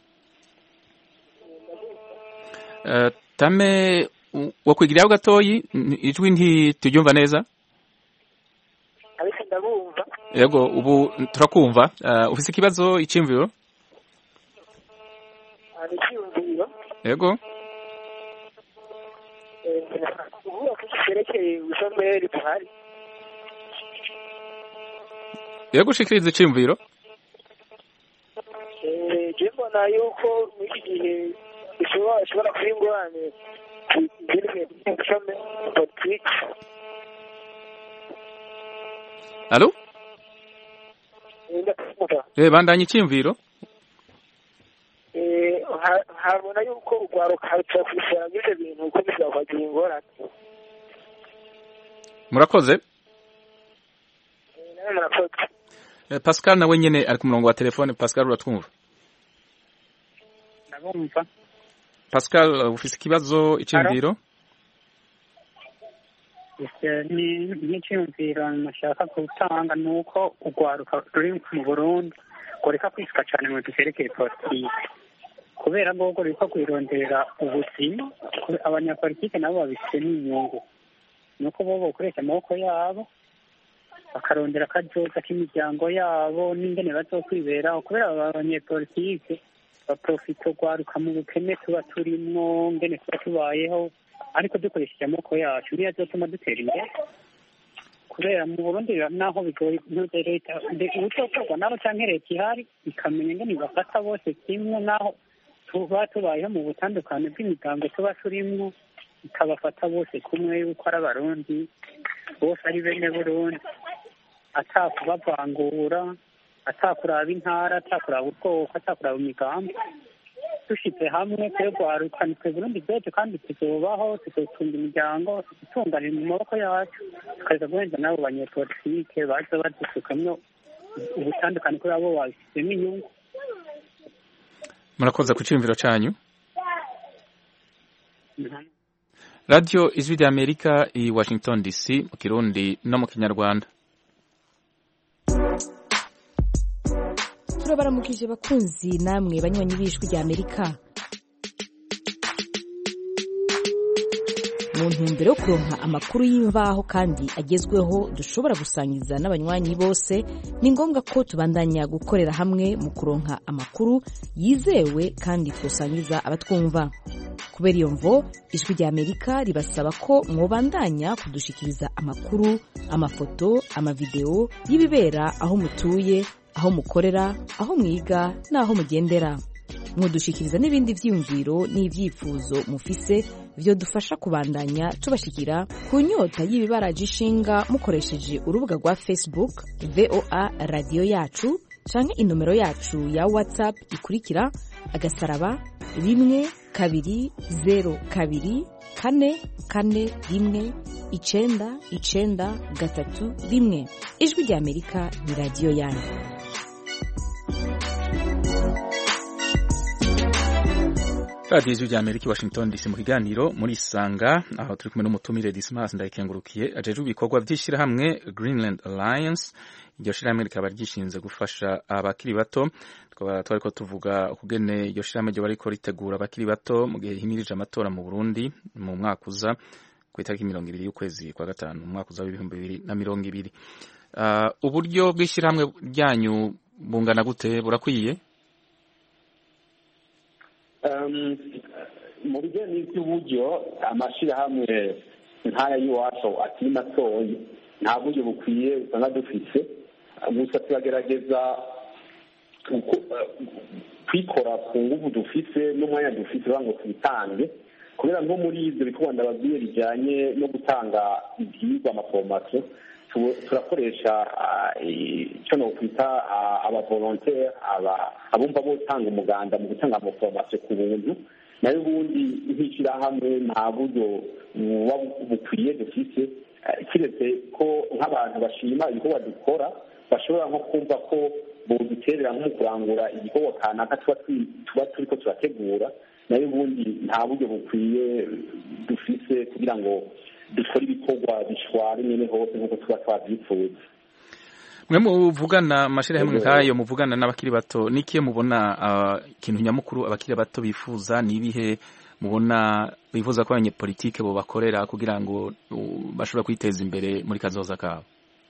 Tame wakwigiraho gatoyi ijwi ntituryumva neza. ariko ndabumva. Yego ubu turakumva. Ufite ikibazo icyumviro? Ari icyumviro. Yego. ubu akerekeye ubushomeri buhari. Yego ushikiriza icyumviro. Eh, je mbona yuko muri iki gihe bishobora kuba ingorane zerekeye ubushomeri politiki. Alo? Eh, bandanye icyumviro. Eh, habona yuko urwaruka ruca kwishura n'ibyo bintu uko bizakwagira ingorane. Murakoze. Eh, murakoze. Eh, Pascal nawe nyene ari ku murongo wa telefone. Pascal uratwumva? Ndabumva. Pascal ufise ikibazo icyumviro? ni n'icyumviro nashaka gutanga ni uko urwaruka ruri mu Burundi rureka kwisuka cyane mu byerekeye politiki kubera ngo rureka kwirondera ubuzima. abanyapolitike nabo babifite n'inyungu ni uko bo bakoresha amaboko yabo bakarondera akazoza k'imiryango yabo n'ingene bazokwiberaho kubera abanyapolitike baprofita urwaruka mu bukene tuba turimo ngene tuba tubayeho ariko dukoresheje amaboko yacu niyo azotuma dutera imbere kubera mu Burundi naho bigoye ntuze leta ubucokorwa nabo canke leta ihari ikamenya ingene bafata bose kimwe naho tuba tubayeho mu butandukane bw'imiryango tuba turimwo ikabafata bose kumwe yuko ari abarundi bose ari bene Burundi atakubavangura atakuraba intara atakuraba ubwoko atakuraba imigambi dushyize hamwe twegwaruka nitwe burundi bwete kandi tuzobaho tuzotunga imiryango tuzotunganira mu maboko yacu tukareka guhenda n'abo banyepolitike baza badusukamwo ubutandukane kuri abo babishyizemo inyungu. murakoze ku cyumviro cyanyu. Radio Ijwi ry'Amerika i Washington D C mu Kirundi no mu Kinyarwanda. turabaramukije bakunzi namwe banywanyi b'Ijwi ry'Amerika. mu ntumbero yo kuronka amakuru y'imvaho kandi agezweho dushobora gusangiza n'abanywanyi bose, ni ngombwa ko tubandanya gukorera hamwe mu kuronka amakuru yizewe kandi twosangiza abatwumva. kubera iyo mvo Ijwi ry'Amerika ribasaba ko mwobandanya kudushikiriza amakuru, amafoto, amavideo y'ibibera aho mutuye, aho mukorera, aho mwiga n'aho mugendera. mudushikiriza n'ibindi vyiyumviro n'ivyifuzo mufise vyo dufasha kubandanya tubashikira ku nyota y'ibibaraje ishinga mukoresheje urubuga rwa Facebook V O A radio yacu canke inomero yacu ya WhatsApp ikurikira agasaraba rimwe kabiri zero kabiri kane kane rimwe icenda icenda gatatu rimwe. Ijwi ry'Amerika ni radio yanyu. Radio Ijwi ry'Amerika Washington D C mu kiganiro muri Sanga, aho turi kumwe n'umutumire Dismas Ndayikengurukiye ajejwe ibikorwa by'ishirahamwe Greenland Alliance. Iryo shirahamwe rikaba ryishinze gufasha abakiri bato. Tukaba twariko tuvuga ukugene iryo shirahamwe ryo bariko ritegura abakiri bato mu gihe himirije amatora mu Burundi mu mwaka uza ku itariki mirongo ibiri y'ukwezi kwa gatanu mu mwaka uza w'ibihumbi bibiri na mirongo ibiri. Uh, uburyo bw'ishirahamwe ryanyu bungana gute, burakwiye? Um, mu bijyanye n'iby'uburyo amashyirahamwe nk'aya y'iwacu akiri matoya nta buryo bukwiye usanga dufite, gusa turagerageza kwikora ku nguvu dufite n'umwanya dufite kugira ngo tubitange, kubera nko muri ibyo bikorwa ndababwiye bijyanye no gutanga ibyigwa amaforomasiyo turakoresha icyo nokwita abavolontere abumva botanga umuganda mu gutanga amaforomasiyo ku buntu, nayo ubundi nk'ishyirahamwe nta buryo buba bukwiye dufite, kiretse ko nk'abantu bashima ibikorwa dukora bashobora nko kumva ko boduterera nko mu kurangura igikorwa kanaka tuba turi ko turategura, nayo ubundi nta buryo bukwiye dufite kugira ngo dukora ibikorwa bishwara nyine hose nk'uko tuba twabyifuza. mwe muvugana amashirahamwe nk'ayo, muvugana n'abakiri bato, nikiye mubona ikintu uh, nyamukuru abakiri bato bifuza, nibihe mubona bifuza ko abanyepolitike bo bakorera kugira ngo uh, bashobora kwiteza imbere muri kazoza kabo?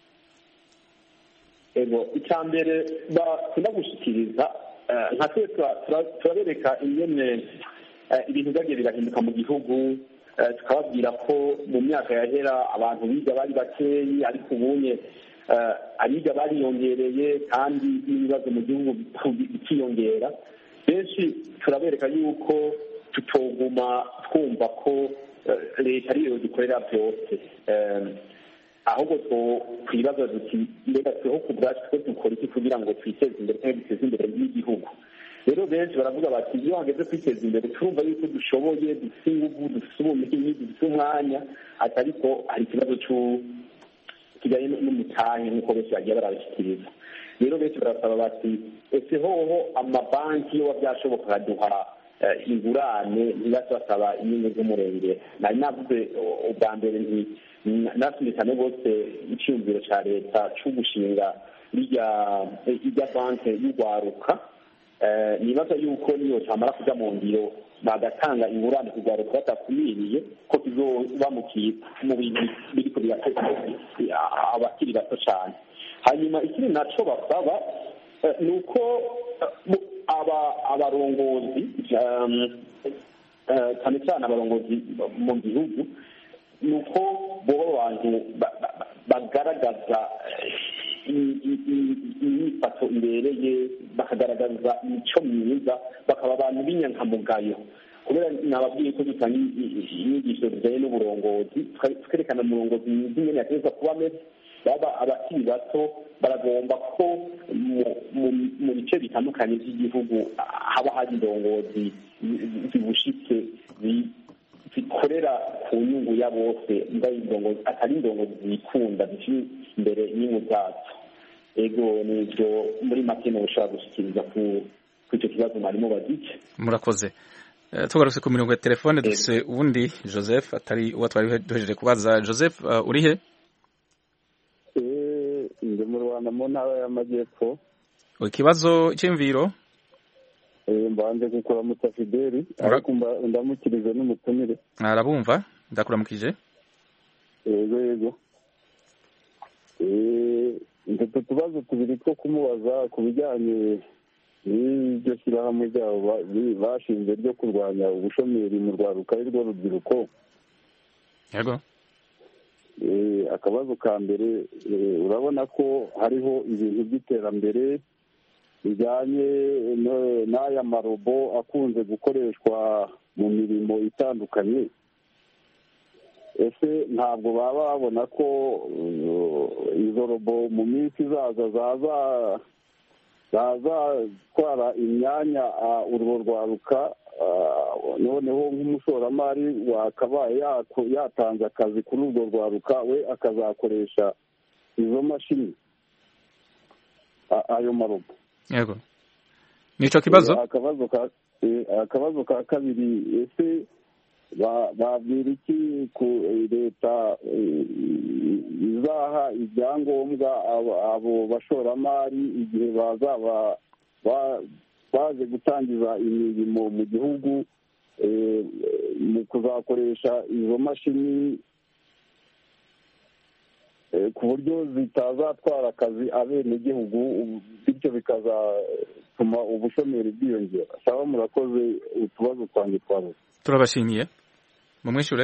ego icyambere bakunda gushikiriza nka twe turabereka ingene ibintu byagiye birahinduka mu gihugu, tukababwira ko mu myaka yahera abantu biga bari bakeyi ariko ubunye abiga bariyongereye kandi n'ibibazo mu gihugu bikiyongera. Benshi turabereka yuko tutoguma twumva ko leta ariyo dukorera byose, ahubwo twibaza duti mbega tweho ku bwacu twe dukora iki kugira ngo twiteze imbere kandi duteze imbere n'igihugu. rero benshi baravuga bati iyo hageze kwiteza imbere turumva yuko dushoboye, dufite ingufu, dufite ubumenyi, dufite umwanya, ariko hari ikibazo kijyanye n'umutahe nk'uko benshi bagiye barabishyikiriza. rero benshi barasaba bati ese hoho amabanki iyo byashoboka akaduha ingurane ntibase basaba inyungu z'umurengera. nari navuze ubwa mbere nti nasubije cyane rwose icyumviro cya leta cyo gushinga irya banki y'urwaruka. nibaza yuko niyo cyamara kujya mu ngiro bagatanga ingurane kugwaruka batakumiriye ko kizoba mu bintu biriko birateza abakiri bato cyane. hanyuma ikindi naco basaba ni uko abarongozi cyane cyane abarongozi mu gihugu ni uko boba abantu bagaragaza imyifato ibereye, bakagaragaza imico myiza, bakaba abantu b'inyankamugayo. kubera nababwiye ko dutanga inyigisho zijyanye n'uburongozi, tukerekana umurongozi mwiza ingene yategetswe kuba ameze, baba abakiri bato baragomba ko mu bice bitandukanye by'igihugu haba hari indongozi zibushitse zikorera ku nyungu ya bose atari indongozi zikunda zishyira imbere inyungu zacu. ego nibyo muri make ushobora gushyikiriza ku icyo kibazo mwarimu bagice. Murakoze. Tugarutse ku mirongo ya telefone dufise ubundi Joseph atari uwo twari duhejeje kubaza. Joseph uh, uri he? Eh ndi mu Rwanda mu ntara y'Amajyepfo. Ikibazo cy'imviro? Eh mbanje gukora mutafideri ariko ndamukirize n'umutumire. Arabumva ndakuramukije. Yego yego. Eh ndetse tubazo tubiri two kumubaza ku bijyanye n'iryo shyirahamwe ryabo bashinze ryo kurwanya ubushomeri mu rwaruka rwo rubyiruko. Yego. Akabazo ka mbere urabona ko hariho ibintu by'iterambere bijyanye n'aya marobo akunze gukoreshwa mu mirimo itandukanye. Ese ntabwo baba babona ko izo robo mu minsi izaza zaza zazatwara imyanya urwo rwaruka, noneho nk'umushoramari wakabaye yatanze akazi kuri urwo rwaruka we akazakoresha izo mashini ayo marobo. Yego. Nico kibazo? Akabazo ka akabazo ka kabiri, ese babwira iki ku leta izaha ibyangombwa abo bashoramari igihe bazaba baje gutangiza imirimo mu gihugu mu kuzakoresha izo mashini ku buryo zitazatwara akazi abenegihugu bityo bikazatuma ubushomeri bwiyongera. Saba murakoze, utubazo twanjye twaruze. Turabashimiye. Mumwishure?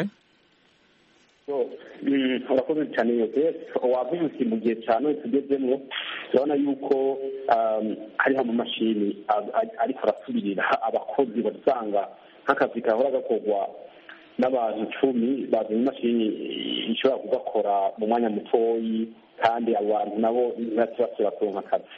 Urakoze cyane Yozefu. Wavuze uti mu gihe cyane tugezemo turabona yuko hariho amamashini ariko arasubirira abakozi, basanga nk'akazi gahora gakorwa n'abantu icumi bazanye imashini ishobora kugakora mu mwanya mutoyi, kandi abo bantu nabo ntibashobora kuronka akazi.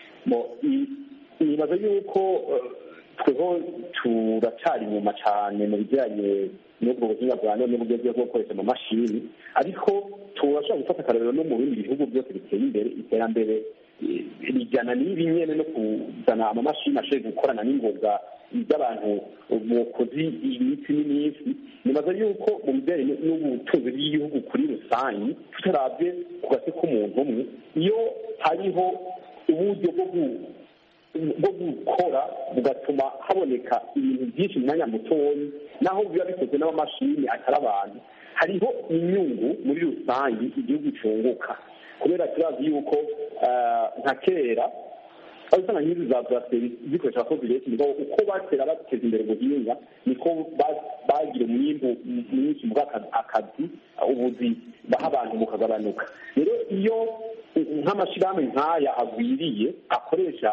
nibaza yuko tweho turacyari inyuma cyane mu bijyanye n'ubwo buhinga bwa none bugezweho bwo gukoresha amamashini, ariko turashobora gufata akarorero no mu bindi bihugu byose biteye imbere. Iterambere rijyana n'ibi nyene no kuzana amamashini ashoboye gukorana n'ingoga by'abantu mukozi iminsi n'iminsi. Nibaza yuko mu bijyanye n'ubutunzi bw'igihugu kuri rusange, tutarabye ku gase k'umuntu umwe, iyo hariho uburyo bwo bwo gukora bugatuma haboneka ibintu byinshi mu mwanya mutoya, naho biba bikozwe n'amamashini atari abantu, hariho inyungu muri rusange igihugu cyunguka. Kubera turazi yuko nka kera aho usanga nk'izi za buraseri zikoresha abakozi benshi, nibo uko batera bateza imbere ubuhinga niko bagira umwimbu mwinshi mu akazi, ubuzi baha abantu bukagabanuka. Rero iyo nk'amashyirahamwe nk'aya agwiriye akoresha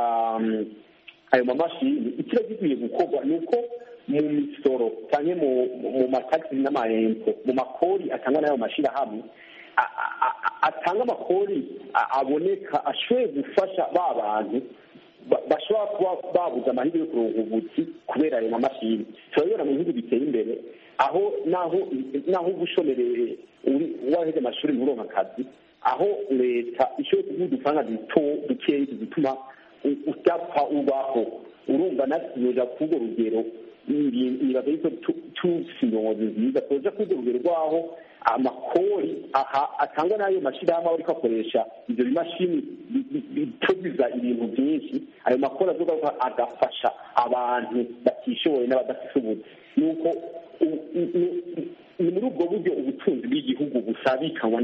ayo mamashini, ikiba gikwiye gukorwa ni uko mu misoro cyane mu matagisi n'amayempo, mu makori atangwa n'ayo mashyirahamwe, atanga amakori aboneka ashoboye gufasha ba bantu bashobora kuba babuze amahirwe yo kuronka ubuzi kubera ayo mamashini. turabibona mu bihugu biteye imbere, aho naho naho ubushomereye waheje amashuri mu kuronka akazi, aho leta ishoboye kuguha udufaranga duto dukeyi tugituma utapfa ubaho. Urumva natwe kubwo rugero nibaza yuko tufise indongozi nziza tuja kubwo rugero rwaho amakori atangwa n'ayo mashyirahamwe ariko akoresha ibyo bimashini bitubiza ibintu byinshi, ayo makori azogaruka agafasha abantu batishoboye n'abadafise ubuzi. nuko ni muri ubwo buryo ubutunzi bw'igihugu busabikanwa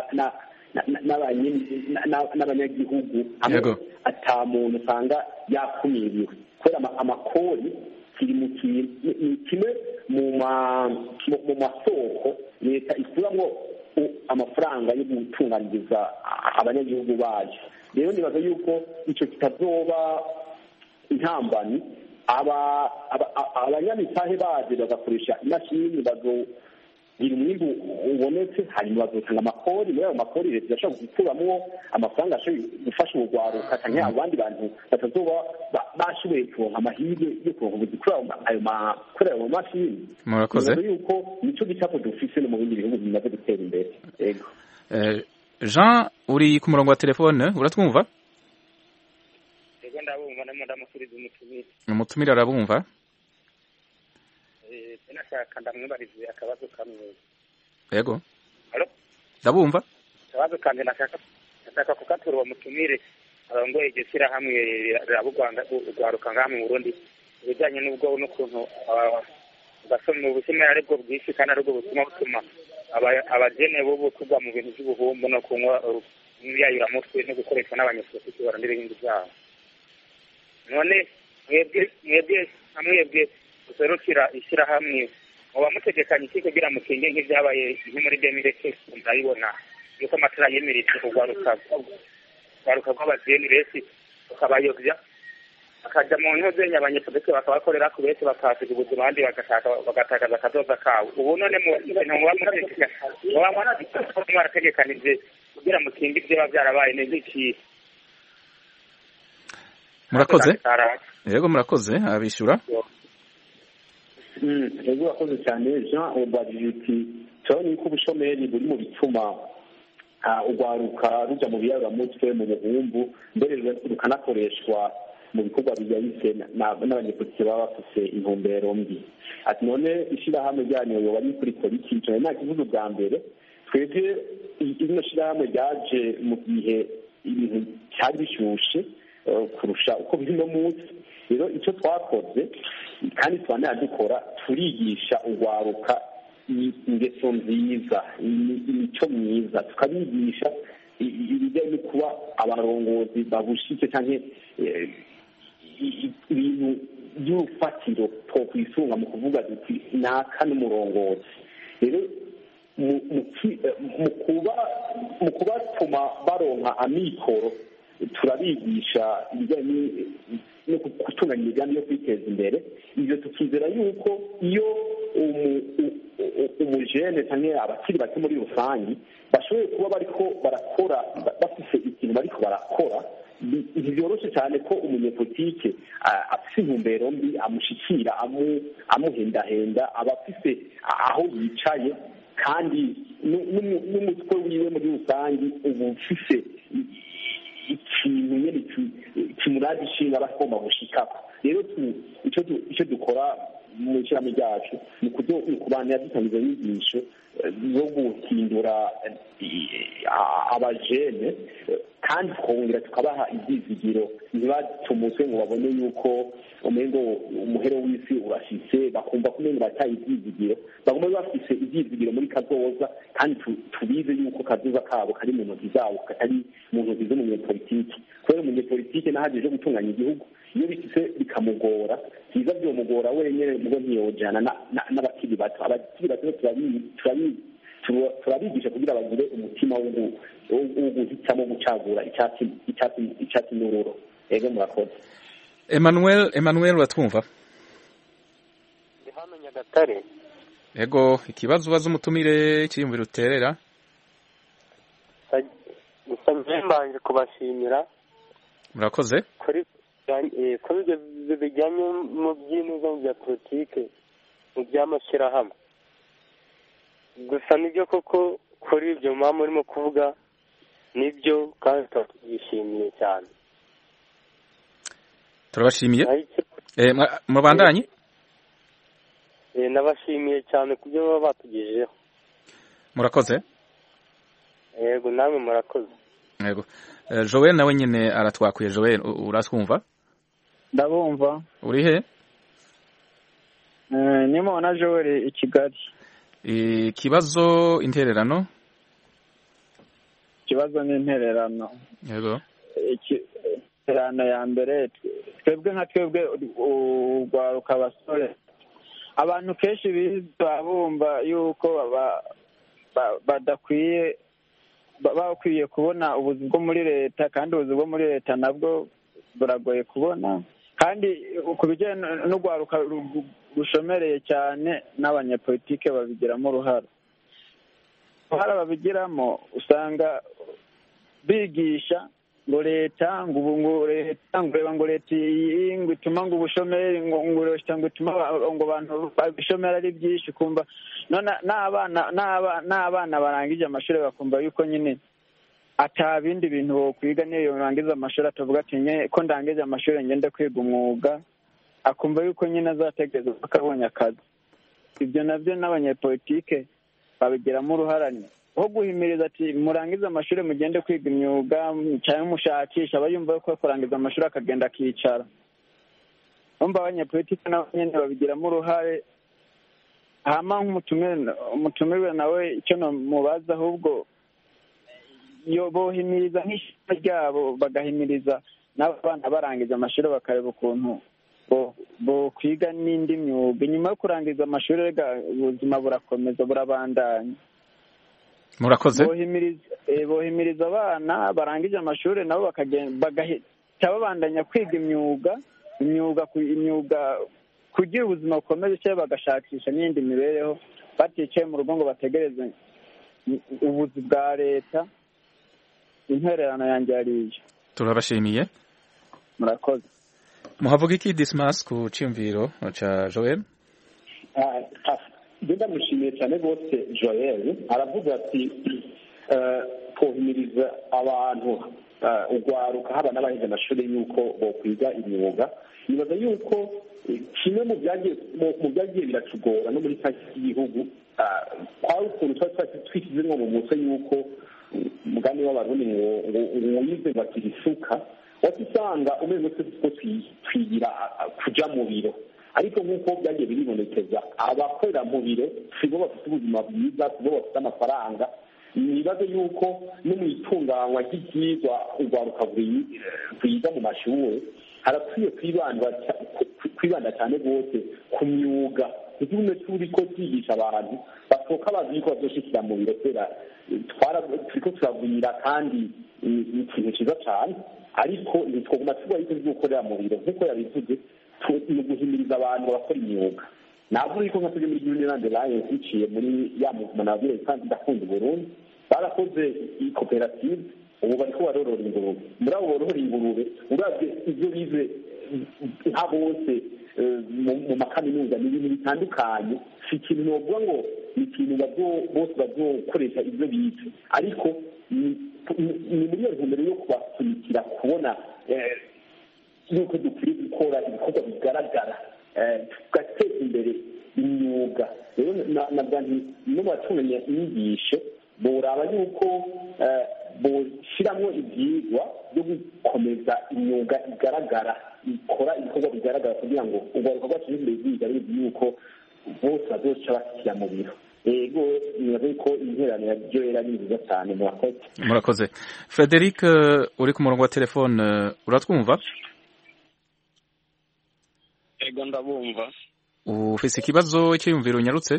n'abanyagihugu, ata muntu usanga yakumiriwe kubera amakori kiri mu kimwe mu masoko leta ikuramo amafaranga yo gutunganiriza abanyagihugu bayo. Rero nibaza yuko icyo kitazoba intambani, abanyamitahe baje bagakoresha imashini ngira umwimbu ubonetse hanyuma bazotanga amakori muri ayo makori leta irashobora gukuramwo amafaranga ashoboye gufasha urugwaruka canke abandi bantu batazoba bashoboye kuronka amahirwe yo kuronka ubuzi kuri ayo kuri ayo mashini. Murakoze. Yuko nico gicapo dufise no mu bindi bihugu bimaze gutera imbere. Yego. Jean uri ku murongo wa telefone uratwumva? Yego ndabumva namwe ndamukiriza umutumire. Umutumire arabumva? Eh nashaka ndamwibarize akabazo kamwe. Yego. Allo? Ndabumva? Akabazo kanje nashaka nashaka kukatura uwo mutumire arongoye iryo shyirahamwe rabugwanga rwaruka ngaha mu Burundi ibijyanye n'ubwo n'ukuntu ugasoma ubuzima aribwo bwinshi kandi aribwo butuma butuma abagene bo kugwa mu bintu by'ubuhumbu no kunywa imyayuramutwe no gukoreshwa n'abanyapolitiki barandira ibindi byabo. None mwebwe mwebwe amwebwe guserukira ishyirahamwe muba mutegekanye iki kugira mukinge nk'ibyabaye nko muri demireke ndabibona yuko amatara yemeretse kugwaruka kugwaruka kw'abageni benshi ukabayobya akaja mu ntozenya abanyepolitiki bakabakorera ku benshi bakasiga ubuzima abandi bagatakaza akazoza kabo. Ubu none mu bintu muba mwarategekanije kugira mukinge ibyo byarabaye neza iki? Murakoze. Yego murakoze abishura. Mm, yego akoze cyane Jean ubajije uti cyane ko ubushomeri buri mu bituma ugwaruka ruja mu biyaramutwe mu buhumbu mbere rukanakoreshwa mu bikorwa bijyanye n'abanyepolitiki baba bafise intumbero mbi. Ati none ishirahamwe ryanyu yoba ari kuri politiki cyane nta kivuzo bwa mbere twebwe ino shirahamwe ryaje mu gihe ibintu cyari bishushe kurusha uko biri no munsi. Rero icyo twakoze kandi twanaya dukora turigisha ugwaruka ingeso nziza imico myiza tukabigisha ibijyanye no kuba abarongozi babushitse cyangwa ibintu by'urufatiro two kwisunga mu kuvuga duti naka n'umurongozi. Rero mu kubatuma baronka amikoro turabigisha ibijyanye no gutunganya imigambi yo kwiteza imbere. Ibyo tukizera yuko iyo umujene cyangwa abakiri bato muri rusange bashoboye kuba bariko barakora bafise ikintu bariko barakora, byoroshye cyane ko umunyepolitike afise intumbero mbi amushikira amuhendahenda aba afise aho yicaye kandi n'umutwe wiwe muri rusange uba ufise ikintu nyine kimuraza ishinga bakoma gushikako. Rero icyo dukora mu ishyirahamwe ryacu ni ukubanira dutangiza inyigisho zo guhindura abajene kandi tukongera tukabaha ibyizigiro ntibatumutwe ngo babone yuko umengo umuhero w'isi urashitse bakumva ko umengo bataye ibyizigiro bagomba bafise ibyizigiro muri kazoza kandi tubize yuko kazoza kabo kari mu ntoki zabo katari mu ntoki z'umunyepolitiki. Kubera umunyepolitiki nahajeje gutunganya igihugu iyo bifise bikamugora biza byomugora wenyine mugo ntiyojana n'abakiri bato. Abakiri bato turabigisha kugira bagire umutima wo guhitamo gucagura icyatsi n'ururo. Ego murakoze. Emmanuel Emmanuel uratwumva? Ndi hano Nyagatare. Ego ikibazo ubaza umutumire cyiyumvira uterera. Gusa mbanje kubashimira. Murakoze. Kuri kuri ibyo bijyanye mu by'intuza bya politike mu by'amashyirahamwe. Gusa nibyo koko kuri ibyo mama urimo kuvuga nibyo kandi turabyishimiye cyane. Turabashimiye. Eh mubandanye? Eh nabashimiye cyane kubyo baba batugejejeho. Murakoze. Yego namwe murakoze. Yego. Joel nawe nyine aratwakuye. Joel uratwumva? Ndabumva. Uri he? Eh nimo na Joel i Kigali. Ikibazo intererano? Ikibazo ni intererano. Yego. Intererano ya mbere twebwe nka twebwe ugwaruka abasore abantu kenshi biza bumva yuko badakwiye bakwiye kubona ubuzi bwo muri leta kandi ubuzi bwo muri leta nabwo buragoye kubona kandi ku bijyanye n'ugwaruka rushomereye cyane n'abanyepolitike babigiramo uruhare. uruhara babigiramo usanga bigisha ngo leta ngo ubu ngo leta ngo reba ngo leta iyi ngo ituma ngo ubushomeri ngo ngo leta ngo ituma ngo abantu ibishomeri ari byinshi kumva none n'abana n'abana barangije amashuri bakumva yuko nyine ata bindi bintu bokwiga niyo barangiza amashuri atavuga ati nye ko ndangije amashuri ngende kwiga umwuga akumva yuko nyine azategereza akabonye akazi ibyo nabyo n'abanyepolitike babigiramo uruharane aho guhimiriza ati murangize amashuri mugende kwiga imyuga cyangwa mushakisha aba yumva ko kurangiza amashuri akagenda akicara umva abanyepolitike nabo nyine babigiramo uruhare hama nk'umutumirwe nawe icyo mubaza ahubwo iyo bohimiriza nk'ishema ryabo bagahimiriza n'abana barangiza amashuri bakareba ukuntu bo kwiga n'indi myuga inyuma yo kurangiza amashuri rega ubuzima burakomeza burabandanya murakoze bohimiriza abana barangije amashuri nabo bagahita babandanya kwiga imyuga imyuga imyuga kugira ubuzima bukomeze cyangwa bagashakisha n'indi mibereho baticaye mu rugo ngo bategereze ubuzi bwa leta intererano yanjye yariye turabashimiye murakoze muhavuga iki Dismas ku cyumviro cha Joel ndamushimiye cyane rwose Joel aravuga ati kohimiriza abantu ugwaruka haba n'abahize amashuri yuko bokwiga imyuga nibaza yuko kimwe mu byagiye mu byagiye biratugora no muri taki y'igihugu kwari ukuntu twari twishyize nko mu mutwe yuko umugani w'abarundi ngo wize bakirisuka wasanga umeze ko twigira kuja mu biro ariko nk'uko byagiye biribonekeza abakorera mu biro sibo bafite ubuzima bwiza sibo bafite amafaranga nibaze yuko no mu itunganywa ry'ibyigwa urwaruka rwiga mu mashuri harakwiye kwibanda cyane rwose ku myuga igihugu turi ko twigisha abantu basohoka bazi ko bazoshikira mu biro kubera turiko turagwira kandi ni ikintu cyiza cyane ariko ntitwaguma tuba ariko turi gukorera mu biro nk'uko yabivuze ni uguhimiriza abantu bakora imyuga ntabwo ariko nka tujye muri Uniland Alliance biciye muri ya movement nabwiye kandi ndakunda Burundi barakoze iyi koperative ubu bariko barorora ingurube muri abo borora ingurube uravye ivyo bize nka bose mu makaminuza ni ibintu bitandukanye si ikintu novuga ngo ni ikintu bose bazokoresha ivyo bize ariko ni muri iyo ntumbero yo kubasunikira kubona yuko dukwiye gukora ibikorwa bigaragara tugateza imbere imyuga rero nabwa nti no batunganya inyigisho boraba yuko boshyiramo ibyigwa byo gukomeza imyuga igaragara ikora ibikorwa bigaragara kugira ngo urwaruka rwacu n'imbere biga ari yuko bose bazoca bashyira mu biro ego nibaza ko interano ya Joel ari nziza cyane murakoze murakoze Frederic uri ku murongo wa telefone uratwumva ego ndabumva ufise ikibazo cy'iyumviro unyarutse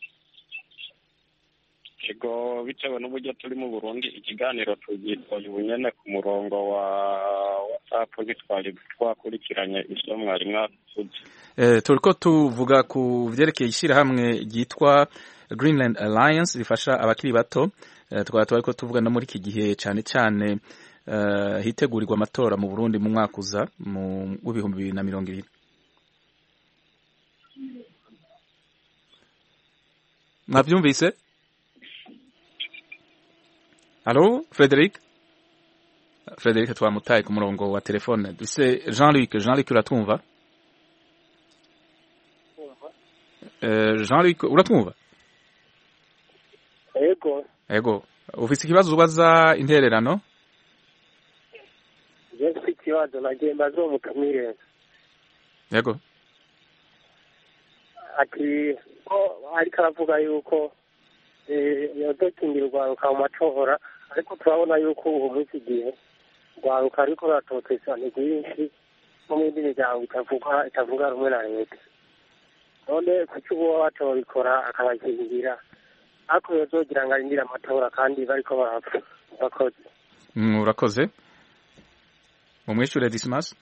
ego bitewe n'uburyo turi mu Burundi ikiganiro tugitoye ubunyene ku murongo wa WhatsApp ntitwari twakurikiranye ivyo mwari mwavuze eh turiko tuvuga ku vyerekeye ishyirahamwe ryitwa Greenland Alliance rifasha abakiri bato twaba twariko tuvuga no muri iki gihe cyane cyane hitegurirwa amatora mu Burundi mu mwaka uza mu w'ibihumbi bibiri na mirongo ibiri mwabyumvise Allo Frederic Frederic twamutaye ku murongo wa telefone duse Jean-Luc Jean-Luc uratumva eh Jean-Luc uratumva Ego Ego ufite ikibazo ubaza intererano Yes ikibazo nagenda zo mukamire Yego ati ko ariko aravuga yuko eh yadokingirwa mu matora ariko turabona yuko ubu munsi gihe rwaruka ariko ratotesa ni rwinshi mu bindi miryango itavuga itavuga rumwe na leta none kuki uwo watora bikora akabakingira ariko yozogira ngo arindire amatora kandi bariko barapfa bakoze urakoze mu mwishure Dismas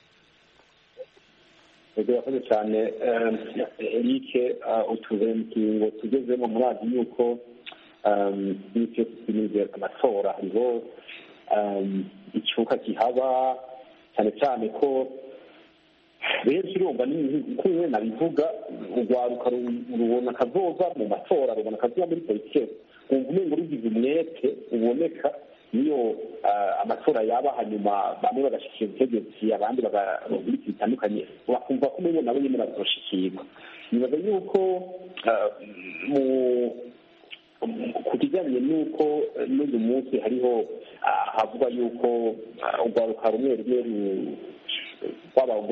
urakoze cyane Eric utuze mu kingo tugezemo murazi yuko n'icyo tumize amatora hariho icyuka kihaba cyane cyane ko benshi urumva kumwe nabivuga urwaruka rubona akazoza mu matora rubona akazoza muri politike wumva umengo rugize umwete uboneka niyo amatora yaba hanyuma bamwe bagashikira ubutegetsi abandi bagagira bitandukanye bakumva ko umengo nabo nyine bazoshikirwa nibaza yuko mu ku kijyanye n'uko n'uyu munsi hariho havuga yuko urwaruka rumwe rumwe rw'abago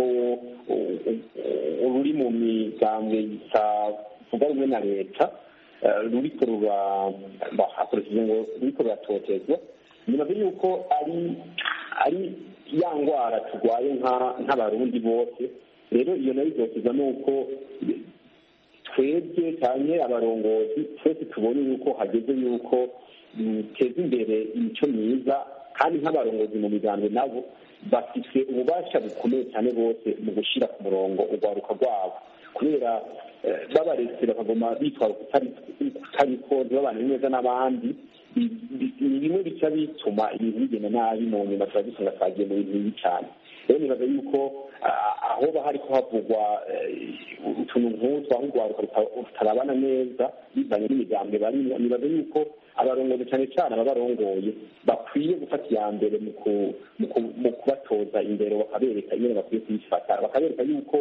ruri mu migambwe itavuga rumwe na leta ruriko hakoresheje ngo ruriko ruratotezwa nibaza yuko ari ari ya ndwara turwaye nk'abarundi bose rero iyo nayo izoteza nuko twebwe cyane abarongozi twese tubonye yuko hageze yuko duteza imbere imico myiza kandi nk'abarongozi mu migambwe nabo bafite ububasha bukomeye cyane bose mu gushyira ku murongo urwaruka rwabo kubera babaretse bakagoma bitwara kutariko ntibabane neza n'abandi ni bimwe bica bituma ibintu bigenda nabi mu nyuma tuba dusanga twagiye mu bintu bibi cyane rero nibaza yuko aho hari kuhavugwa utuntu nk'utwo aho urwaruka rutarabana neza bivanye n'imigambwe barimo nibaza yuko abarongozi cyane cyane ababarongoye bakwiye gufata iya mbere mu kubatoza imbere bakabereka ingene bakwiye kuyifata bakabereka yuko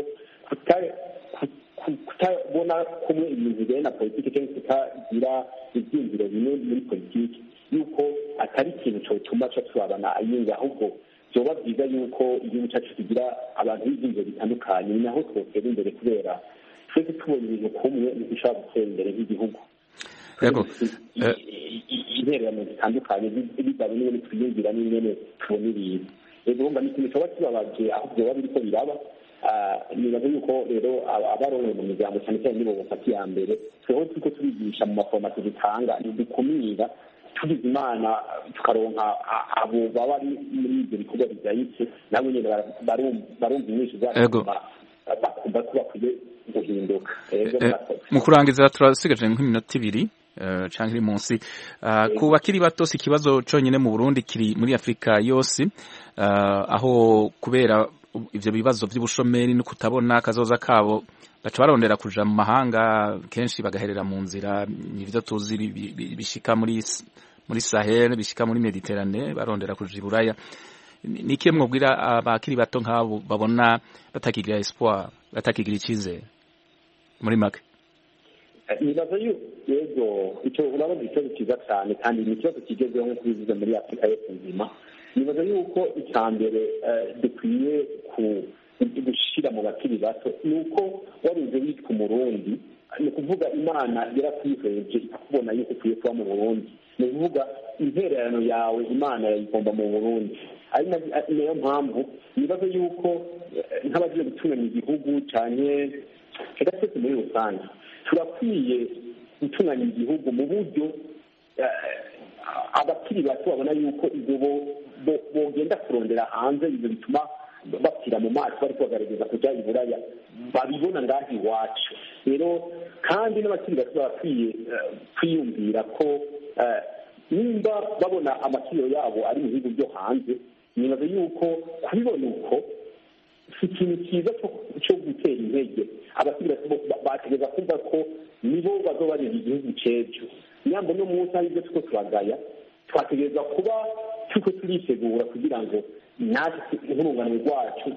kutabona kumwe ibintu bijyanye na politiki cyangwa kutagira ibyiyumviro bimwe muri politiki yuko atari ikintu cyotuma ca turabana ayinga ahubwo byoba byiza yuko igihugu cyacu kigira abantu b'ibyiyumviro bitandukanye ni naho twotera imbere kubera twese tubona ibintu kumwe ntidushobora gutera imbere nk'igihugu intererano zitandukanye bivanye n'ingene twiyumvira n'ingene tubona ibintu rero urumva ni ikintu cyoba kibabaje aho byoba biriko biraba nibaza yuko rero abarongoye mu miryango cyane cyane nibo bafata iya mbere tweho turiko turigisha mu maforomasi dutanga ntidukumira tugize imana tukaronka abo baba bari muri ibyo bikorwa bigayitse nabo nyine barumva inyinshi zatuma bakumva ko bakwiye guhinduka mu kurangiza turasigaje nk'iminota ibiri canke iri munsi ku bakiri bato si ikibazo conyine mu Burundi kiri muri Afrika yose aho kubera ivyo bibazo vy'ubushomeri no kutabona akazoza kabo baca barondera kuja mu mahanga kenshi bagaherera mu nzira ivyo tuzi bishika muri muri Sahel bishika muri Mediterane barondera kuja Iburaya niki mwobwira abakiri bato nk'abo babona batakigira espoir batakigira icizere muri make nibaza yego icyo urabaza ikibazo cyiza cyane kandi ni ikibazo kigezweho nk'uko bivuze muri Afurika yose nzima nibaza yuko icya mbere dukwiye gushyira mu bakiri bato ni uko waruze witwa umurundi ni ukuvuga imana yarakwihereje ikakubona yuko ukwiye kuba mu Burundi ni ukuvuga intererano yawe imana yayigomba mu Burundi ari nayo mpamvu nibaza yuko nk'abagiye gutunganya igihugu cyane reka twese muri rusange turakwiye gutunganya igihugu mu buryo abakiri bato babona yuko ibyo bogenda kurondera hanze ibyo bituma bapfira mu maso bari kubagaragaza kujya i Buraya babibona ngaho iwacu rero kandi n'abakiri bato bakwiye kwiyumvira ko nimba babona amakiro yabo ari mu bihugu byo hanze nibaza yuko kubibona uko si ikintu cyiza cyo gutera intege abakiri bato bategereza kumva ko nibo bazobarira igihugu cyejo nyambo no munsi ari byo tuko turagaya twategereza kuba tuko turitegura kugira ngo natwe nk'urungano rwacu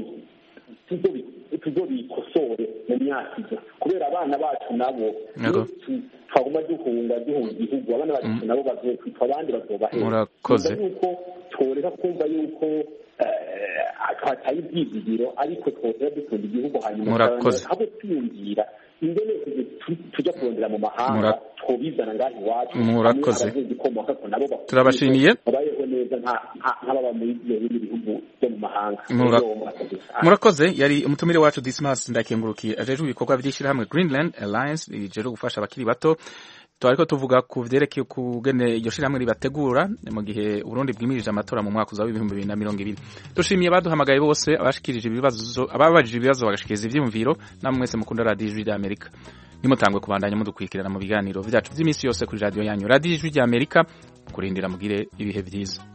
tuzobikosore mu myaka iza kubera abana bacu nabo twaguma duhunga duhunga igihugu abana bacu nabo bazokwitwa abandi bazobahera murakoze yuko tworeka kumva yuko twataye ibyizigiro ariko twotera dukunda igihugu hanyuma abo twiyumvira ingene tujya kurondera mu mahanga twobizana ngaho iwacu murakoze turabashimiye babayeho neza nk'ababa muri ibyo bindi bihugu byo mu mahanga murakoze yari umutumire wacu Dismas ndakengurukiye ajejwe ibikorwa by'ishyirahamwe Greenland Alliance rijeje gufasha abakiri bato twariko tuvuga ku vyerekeye kugene iryo shirahamwe ribategura mu gihe Burundi bwimirije amatora mu mwaka uza w'ibihumbi bibiri na mirongo ibiri dushimiye baduhamagaye bose abashikirije ibibazo ababajije ibibazo bagashikiriza ivyumviro namwe mwese mukunda radio y'Amerika nimutangwe kubandanya mudukurikirana mu biganiro vyacu vy'iminsi yose kuri radio yanyu Radio Ijwi ry'Amerika kurindira mugire ibihe vyiza.